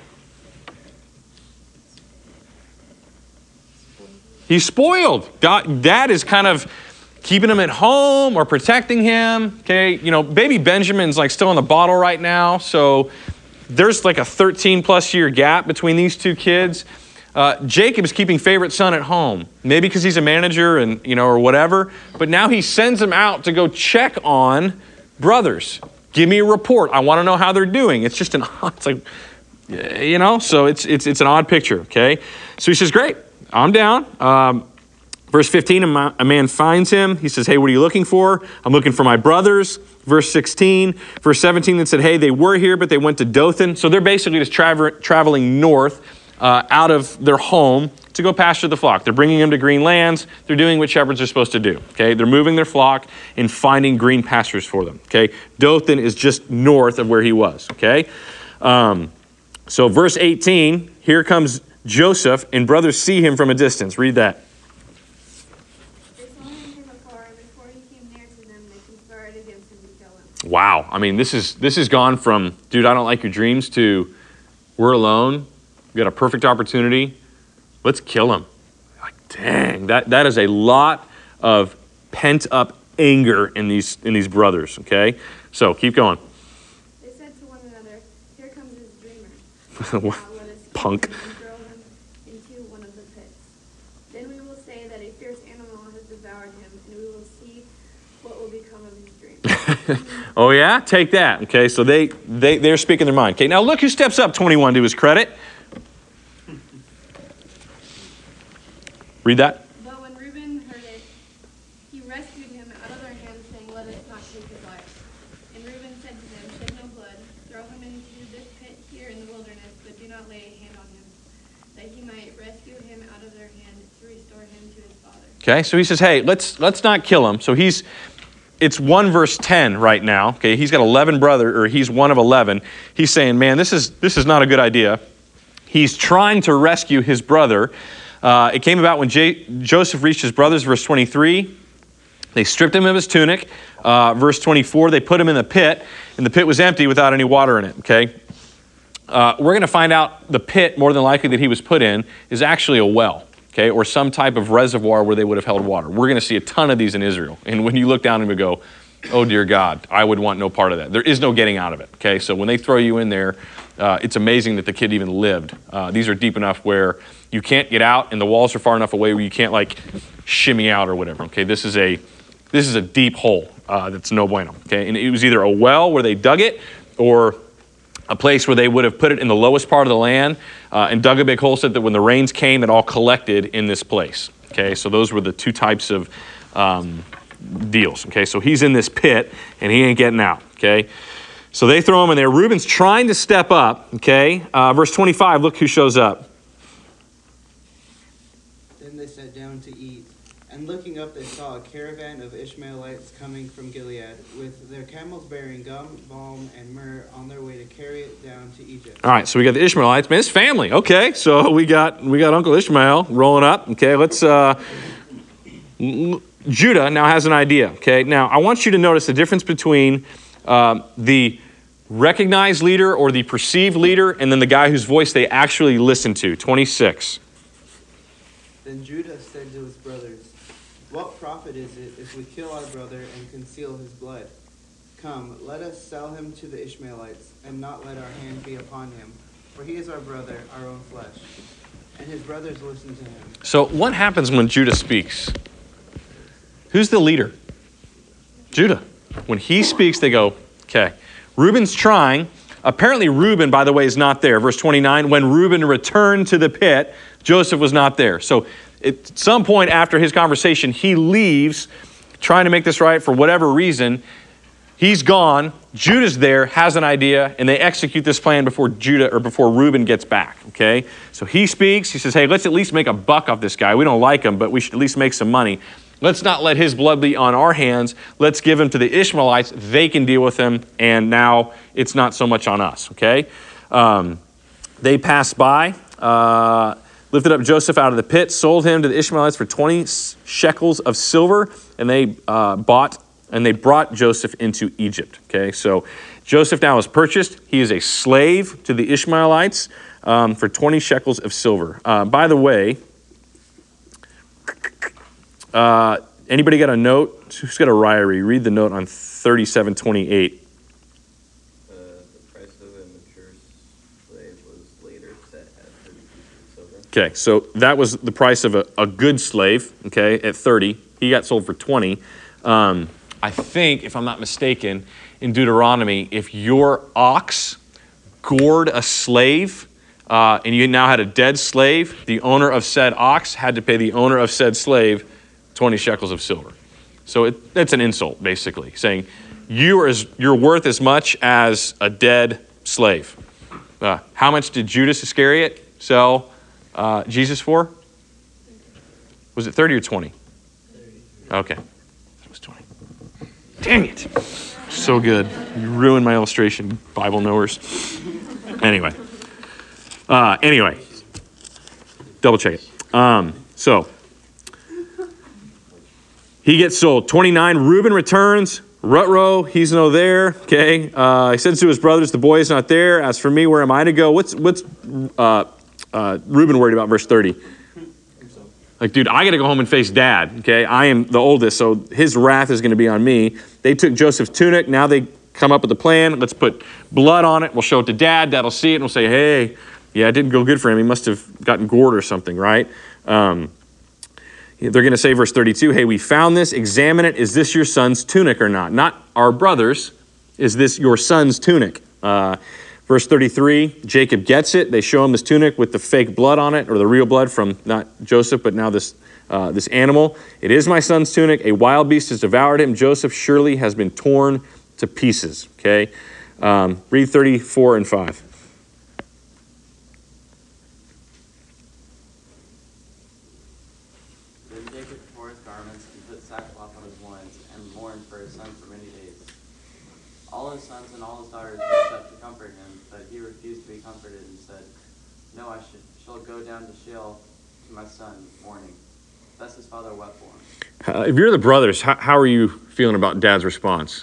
He's spoiled. Dad is kind of keeping him at home or protecting him. Okay, baby Benjamin's like still in the bottle right now, so there's like a 13+ year gap between these two kids. Jacob is keeping favorite son at home, maybe because he's a manager and or whatever. But now he sends him out to go check on brothers. Give me a report. I want to know how they're doing. It's just it's like, so it's an odd picture. Okay, so he says, great, I'm down. Verse 15, a man finds him. He says, hey, what are you looking for? I'm looking for my brothers. Verse 16, verse 17, that said, hey, they were here, but they went to Dothan. So they're basically just traveling north out of their home to go pasture the flock. They're bringing them to green lands. They're doing what shepherds are supposed to do. Okay, they're moving their flock and finding green pastures for them. Okay, Dothan is just north of where he was. Okay, so verse 18, here comes Joseph, and brothers see him from a distance. Read that. They saw him from afar, and before he came near to them, they conspired against him to kill him. Wow. I mean, this has gone from, dude, I don't like your dreams, to we're alone. We got a perfect opportunity. Let's kill him. Like, dang, that is a lot of pent up anger in these brothers. Okay, so keep going. They said to one another, "Here comes his dreamer. Now let us kill Punk. him and throw him into one of the pits. Then we will say that a fierce animal has devoured him, and we will see what will become of his dream." Oh yeah, take that. Okay, so they're speaking their mind. Okay, now look who steps up. 21 to his credit. Read that. But when Reuben heard it, he rescued him out of their hands, saying, "Let us not take his life." And Reuben said to them, "Shed no blood. Throw him into this pit here in the wilderness, but do not lay a hand on him, that he might rescue him out of their hand to restore him to his father." Okay, so he says, hey, let's not kill him. So it's 1 verse 10 right now. Okay, he's got 11 brothers, or he's one of 11. He's saying, man, this is not a good idea. He's trying to rescue his brother. It came about when Joseph reached his brothers, verse 23. They stripped him of his tunic. Verse 24, they put him in the pit, and the pit was empty without any water in it. Okay, we're going to find out the pit, more than likely, that he was put in is actually a well. Okay, or some type of reservoir where they would have held water. We're going to see a ton of these in Israel. And when you look down and you go, oh dear God, I would want no part of that. There is no getting out of it. Okay, so when they throw you in there, it's amazing that the kid even lived. These are deep enough where you can't get out, and the walls are far enough away where you can't like shimmy out or whatever. Okay, this is a deep hole that's no bueno. Okay, and it was either a well where they dug it, or a place where they would have put it in the lowest part of the land and dug a big hole so that when the rains came, it all collected in this place. Okay, so those were the two types of deals. Okay, so he's in this pit and he ain't getting out. Okay, so they throw him in there. Reuben's trying to step up. Okay, verse 25, look who shows up. Then they sat down to eat. And looking up, they saw a caravan of Ishmaelites coming from Gilead, with their camels bearing gum, balm, and myrrh on their way to carry it down to Egypt. All right, so we got the Ishmaelites. Man, it's family. Okay, so we got Uncle Ishmael rolling up. Okay, let's. Judah now has an idea. Okay, now I want you to notice the difference between the recognized leader or the perceived leader, and then the guy whose voice they actually listen to. 26. Then Judah said to his brothers, "What profit is it if we kill our brother and conceal his blood? Come, let us sell him to the Ishmaelites, and not let our hand be upon him, for he is our brother, our own flesh." And his brothers listened to him. So what happens when Judah speaks? Who's the leader? Judah. When he speaks, they go, okay. Reuben's trying. Apparently Reuben, by the way, is not there. Verse 29, when Reuben returned to the pit, Joseph was not there. So at some point after his conversation, he leaves, trying to make this right for whatever reason. He's gone. Judah's there, has an idea, and they execute this plan before Reuben gets back. Okay? So he speaks. He says, hey, let's at least make a buck off this guy. We don't like him, but we should at least make some money. Let's not let his blood be on our hands. Let's give him to the Ishmaelites. They can deal with him, and now it's not so much on us. Okay? They passed by, lifted up Joseph out of the pit, sold him to the Ishmaelites for 20 shekels of silver, and they brought Joseph into Egypt. Okay, so Joseph now is purchased. He is a slave to the Ishmaelites for 20 shekels of silver. By the way, anybody got a note? Who's got a ryrie? Read the note on 37:28. The price of a mature slave was later set at 30 pieces of silver. Okay, so that was the price of a good slave, okay, at 30. He got sold for 20. I think, if I'm not mistaken, in Deuteronomy, if your ox gored a slave and you now had a dead slave, the owner of said ox had to pay the owner of said slave 20 shekels of silver. So that's an insult, basically, saying you're worth as much as a dead slave. How much did Judas Iscariot sell Jesus for? Was it 30 or 20? 30. Okay. It was 20. Dang it. So good. You ruined my illustration, Bible knowers. Anyway. double check it. So he gets sold. 29, Reuben returns. Rut-row, he's no there. Okay. He says to his brothers, the boy is not there. As for me, where am I to go? What's Reuben worried about? Verse 30. Like, dude, I got to go home and face dad. Okay. I am the oldest, so his wrath is going to be on me. They took Joseph's tunic. Now they come up with a plan. Let's put blood on it. We'll show it to dad. Dad will see it and we'll say, hey, yeah, it didn't go good for him. He must have gotten gored or something, right? They're going to say, verse 32, hey, we found this. Examine it. Is this your son's tunic or not? Not our brother's. Is this your son's tunic? Verse 33, Jacob gets it. They show him this tunic with the fake blood on it, or the real blood from not Joseph, but now this animal. It is my son's tunic. A wild beast has devoured him. Joseph surely has been torn to pieces. Okay? Read 34 and 5. Then Jacob tore his garments and put sackcloth on his loins and mourned for his son for many days. All his sons and all his daughters rushed up to comfort him, but he refused to be comforted and said, no, I shall go down to Sheol to my son, mourning. Thus his father wept for him. If you're the brothers, how are you feeling about dad's response?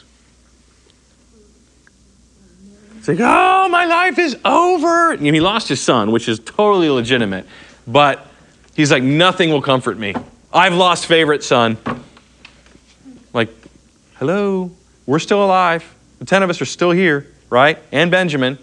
It's like, oh, my life is over. And he lost his son, which is totally legitimate. But he's like, nothing will comfort me. I've lost favorite son. Like, hello, we're still alive. The 10 of us are still here, right? And Benjamin.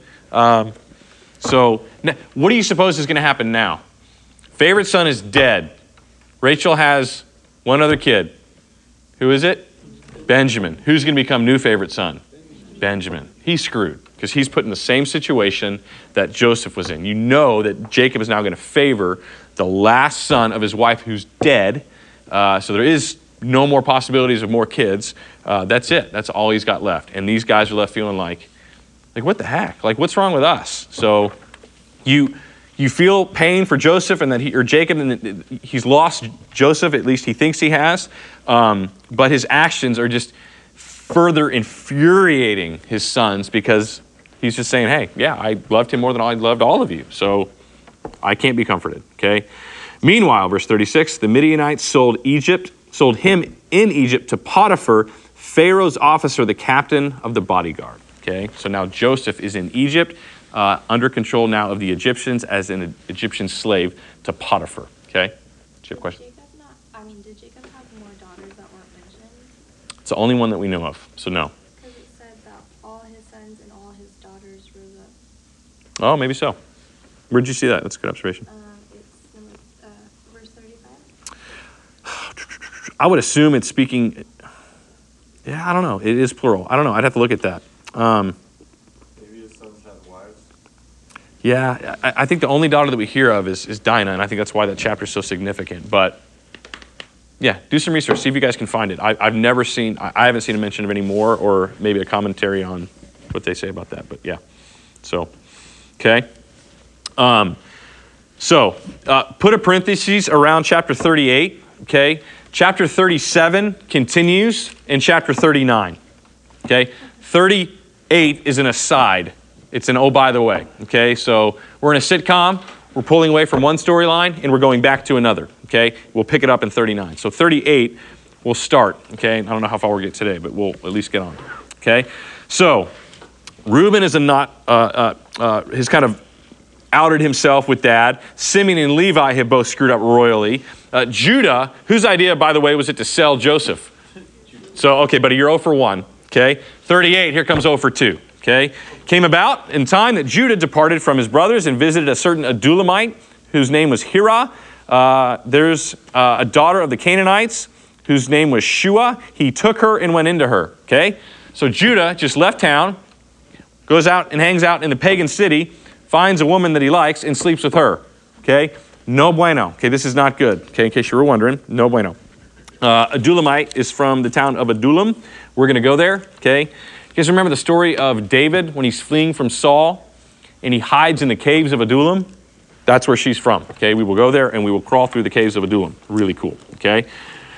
So what do you suppose is going to happen now? Favorite son is dead. Rachel has one other kid. Who is it? Benjamin. Who's going to become new favorite son? Benjamin. He's screwed because he's put in the same situation that Joseph was in. You know that Jacob is now going to favor the last son of his wife who's dead. So there is no more possibilities of more kids. That's it. That's all he's got left. And these guys are left feeling like what the heck? Like, what's wrong with us? So you feel pain for Joseph and that Jacob, and he's lost Joseph, at least he thinks he has. But his actions are just further infuriating his sons because he's just saying, hey, yeah, I loved him more than I loved all of you. So I can't be comforted, okay? Meanwhile, verse 36, the Midianites sold him in Egypt to Potiphar, Pharaoh's officer, the captain of the bodyguard, okay? So now Joseph is in Egypt, under control now of the Egyptians as an Egyptian slave to Potiphar, okay? Do you have a question? Did Jacob have more daughters that weren't mentioned? It's the only one that we know of, so no. Because it said that all his sons and all his daughters rose up. Oh, maybe so. Where'd you see that? That's a good observation. It's verse 35. I would assume it's speaking, I don't know. It is plural. I don't know. I'd have to look at that. Maybe his sons had wives. Yeah, I think the only daughter that we hear of is Dinah, and I think that's why that chapter is so significant. But yeah, do some research. See if you guys can find it. I haven't seen a mention of any more, or maybe a commentary on what they say about that. But yeah, so, okay. Put a parenthesis around chapter 38, okay? Chapter 37 continues in chapter 39, okay? 38 is an aside. It's an oh, by the way, okay? So we're in a sitcom. We're pulling away from one storyline, and we're going back to another, okay? We'll pick it up in 39. So 38, we'll start, okay? I don't know how far we'll get today, but we'll at least get on, okay? So Reuben has kind of outed himself with dad. Simeon and Levi have both screwed up royally. Judah, whose idea, by the way, was it to sell Joseph? So, okay, buddy, you're 0 for 1, okay? 38, here comes 0 for 2, okay? Came about in time that Judah departed from his brothers and visited a certain Adulamite whose name was Hira. There's a daughter of the Canaanites whose name was Shua. He took her and went into her, okay? So Judah just left town, goes out and hangs out in the pagan city, finds a woman that he likes and sleeps with her, okay? No bueno. Okay, this is not good, okay, in case you were wondering. No bueno. Adulamite is from the town of Adullam. We're going to go there, okay? You guys remember the story of David when he's fleeing from Saul and he hides in the caves of Adullam? That's where she's from, okay? We will go there and we will crawl through the caves of Adullam. Really cool, okay?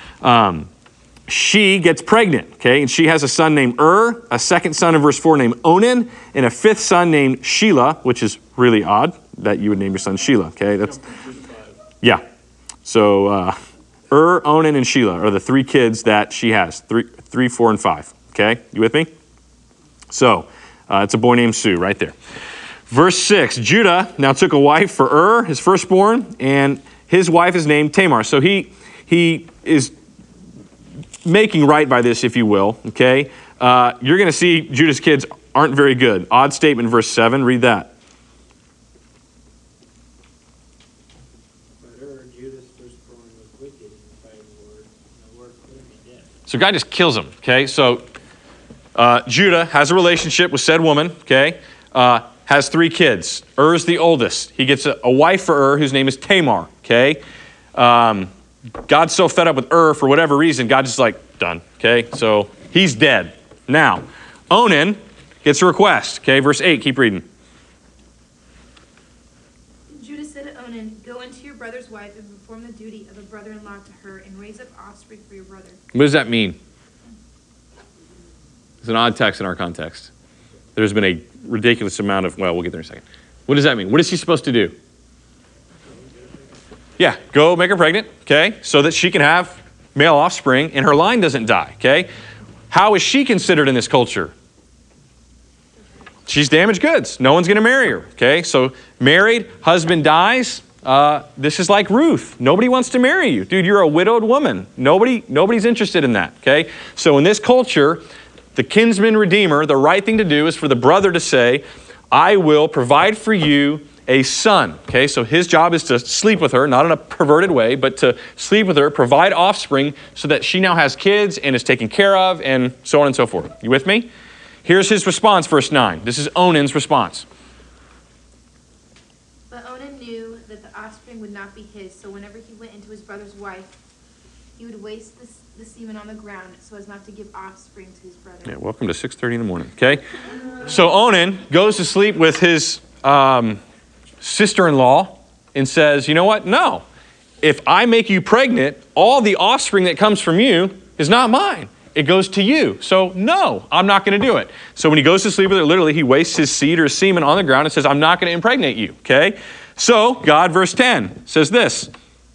She gets pregnant, okay? And she has a son named a second son in verse 4 named Onan, and a fifth son named Shelah, which is really odd that you would name your son Shelah, okay? Yeah. So Onan, and Shelah are the three kids that she has, 3, 4, and 5. Okay, you with me? So it's a boy named Sue right there. Verse 6, Judah now took a wife for his firstborn, and his wife is named Tamar. So he is making right by this, if you will, okay? You're going to see Judah's kids aren't very good. Odd statement, verse 7, read that. Judah's firstborn was wicked in the sight of the Lord, and the Lord put him to death. So God just kills him, okay? So Judah has a relationship with said woman, okay? Has 3 kids. Is the oldest. He gets a wife for whose name is Tamar, okay? God's so fed up with for whatever reason, God's just like, done, okay? So he's dead. Now, Onan gets a request, okay? Verse 8, keep reading. Judah said to Onan, "Go into your brother's wife and perform the duty of a brother-in-law to her, and raise up offspring for your brother." What does that mean? It's an odd text in our context. There's been a ridiculous amount of, well, we'll get there in a second. What does that mean? What is he supposed to do? Yeah, go make her pregnant, okay, so that she can have male offspring and her line doesn't die, okay? How is she considered in this culture? She's damaged goods. No one's going to marry her, okay? So married, husband dies. This is like Ruth. Nobody wants to marry you. Dude, you're a widowed woman. Nobody's interested in that, okay? So in this culture, the kinsman redeemer, the right thing to do is for the brother to say, I will provide for you a son, okay? So his job is to sleep with her, not in a perverted way, but to sleep with her, provide offspring so that she now has kids and is taken care of and so on and so forth. You with me? Here's his response, verse 9. This is Onan's response. But Onan knew that the offspring would not be his, so whenever he went into his brother's wife, he would waste the semen on the ground so as not to give offspring to his brother. Yeah, welcome to 6:30 in the morning, okay? So Onan goes to sleep with his sister-in-law and says, you know what? No. If I make you pregnant, all the offspring that comes from you is not mine. It goes to you. So no, I'm not going to do it. So when he goes to sleep with her, literally he wastes his seed or his semen on the ground and says, I'm not going to impregnate you, okay? So God, verse 10, says this.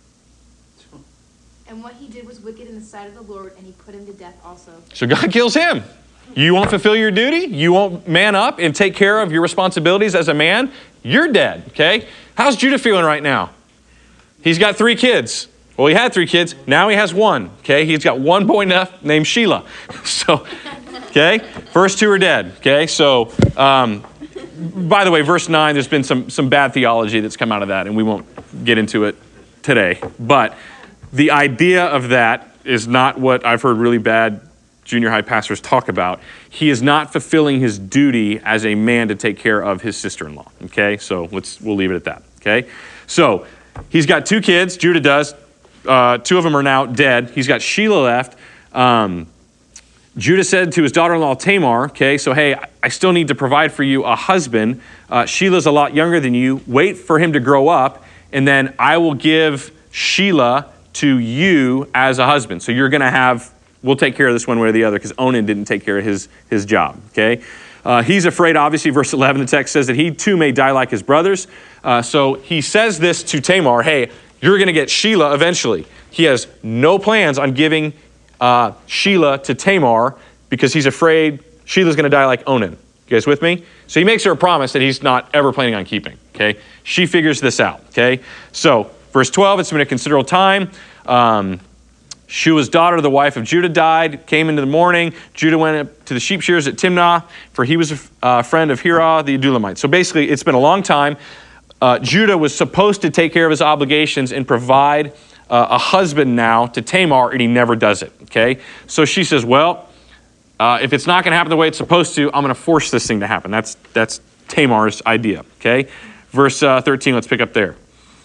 And what he did was wicked in the sight of the Lord, and he put him to death also. So God kills him. You won't fulfill your duty? You won't man up and take care of your responsibilities as a man? You're dead, okay? How's Judah feeling right now? He's got 3 kids. Well, he had 3 kids. Now he has 1, okay? He's got 1 boy named Shelah. So, okay? First 2 are dead, okay? So, by the way, verse 9, there's been some bad theology that's come out of that, and we won't get into it today. But the idea of that is not what I've heard really bad junior high pastors talk about. He is not fulfilling his duty as a man to take care of his sister-in-law, okay? So we'll leave it at that, okay? So he's got 2 kids, Judah does. 2 of them are now dead. He's got Shelah left. Judah said to his daughter-in-law Tamar, okay, so hey, I still need to provide for you a husband. Shelah's a lot younger than you. Wait for him to grow up, and then I will give Shelah to you as a husband. So you're going to have, we'll take care of this one way or the other because Onan didn't take care of his job, okay? He's afraid, obviously, verse 11, the text says that he too may die like his brothers. So he says this to Tamar, hey, you're going to get Shelah eventually. He has no plans on giving Shelah to Tamar because he's afraid Shelah's going to die like Onan. You guys with me? So he makes her a promise that he's not ever planning on keeping, okay? She figures this out, okay? So verse 12, it's been a considerable time. Shua's daughter, the wife of Judah, died, came into the morning. Judah went up to the sheep shearers at Timnah, for he was a friend of Hirah the Adullamite. So basically, it's been a long time. Judah was supposed to take care of his obligations and provide a husband now to Tamar, and he never does it, okay? So she says, well, if it's not going to happen the way it's supposed to, I'm going to force this thing to happen. That's Tamar's idea, okay? Verse 13, let's pick up there.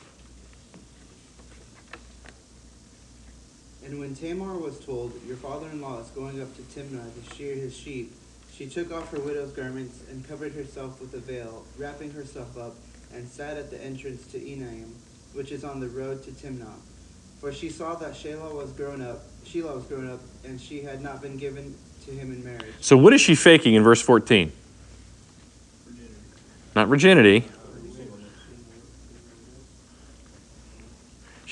And when Tamar was told, your father-in-law is going up to Timnah to shear his sheep, she took off her widow's garments and covered herself with a veil, wrapping herself up, and sat at the entrance to Enaim, which is on the road to Timnah. For she saw that Shelah was grown up, and she had not been given to him in marriage. So what is she faking in verse 14? Virginity. Not virginity.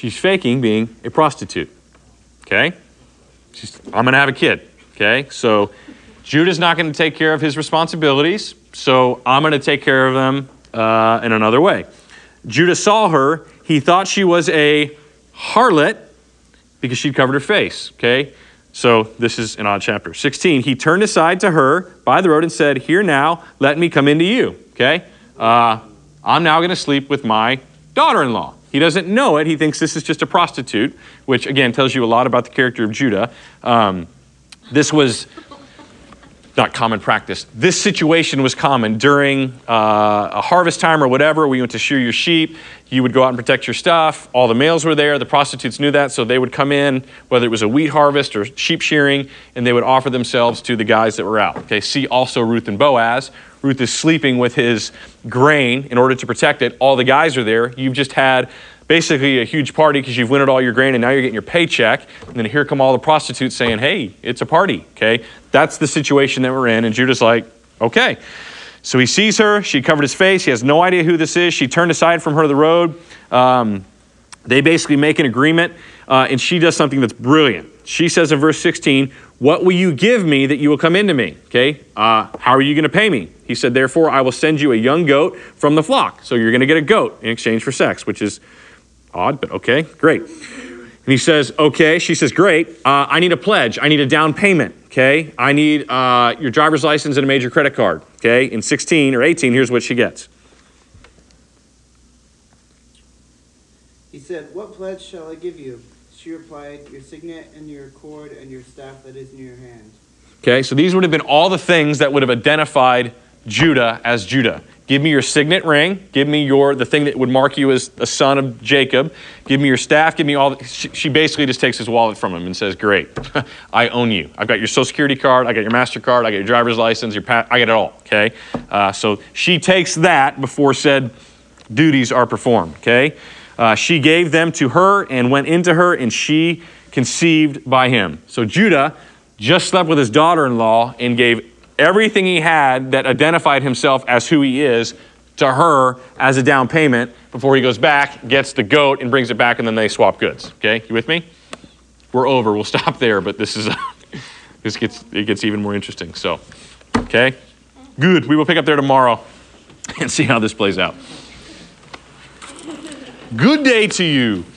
She's faking being a prostitute. Okay? I'm going to have a kid. Okay? So Judah's not going to take care of his responsibilities, so I'm going to take care of them in another way. Judah saw her. He thought she was a harlot because she'd covered her face. Okay? So this is an odd chapter. 16, he turned aside to her by the road and said, "Here now, let me come into you." Okay? I'm now going to sleep with my daughter-in-law. He doesn't know it. He thinks this is just a prostitute, which, again, tells you a lot about the character of Judah. This was not common practice. This situation was common during a harvest time or whatever. We went to shear your sheep. You would go out and protect your stuff. All the males were there. The prostitutes knew that, so they would come in, whether it was a wheat harvest or sheep shearing, and they would offer themselves to the guys that were out. Okay, see also Ruth and Boaz. Ruth is sleeping with his grain in order to protect it. All the guys are there. You've just had basically a huge party because you've winnowed all your grain and now you're getting your paycheck. And then here come all the prostitutes saying, "Hey, it's a party." Okay, that's the situation that we're in. And Judah's like, okay. So he sees her. She covered his face. He has no idea who this is. She turned aside from her to the road. They basically make an agreement, and she does something that's brilliant. She says in verse 16, "What will you give me that you will come into me?" Okay, how are you going to pay me? He said, "Therefore, I will send you a young goat from the flock." So you're going to get a goat in exchange for sex, which is odd, but okay, great. And he says, okay. She says, great. I need a pledge. I need a down payment, okay? I need your driver's license and a major credit card, okay? In 16 or 18, here's what she gets. He said, "What pledge shall I give you?" She replied, "Your signet and your cord and your staff that is in your hand." Okay, so these would have been all the things that would have identified Judah as Judah. Give me your signet ring. Give me the thing that would mark you as a son of Jacob. Give me your staff. Give me all. She basically just takes his wallet from him and says, great, I own you. I've got your Social Security card. I got your MasterCard. I got your driver's license. I got it all, okay? So she takes that before said duties are performed, okay? She gave them to her and went into her, and she conceived by him. So Judah just slept with his daughter-in-law and gave everything he had that identified himself as who he is to her as a down payment before he goes back, gets the goat, and brings it back, and then they swap goods. Okay, you with me? We're over. We'll stop there, but this is it gets even more interesting. So, okay, good. We will pick up there tomorrow and see how this plays out. Good day to you.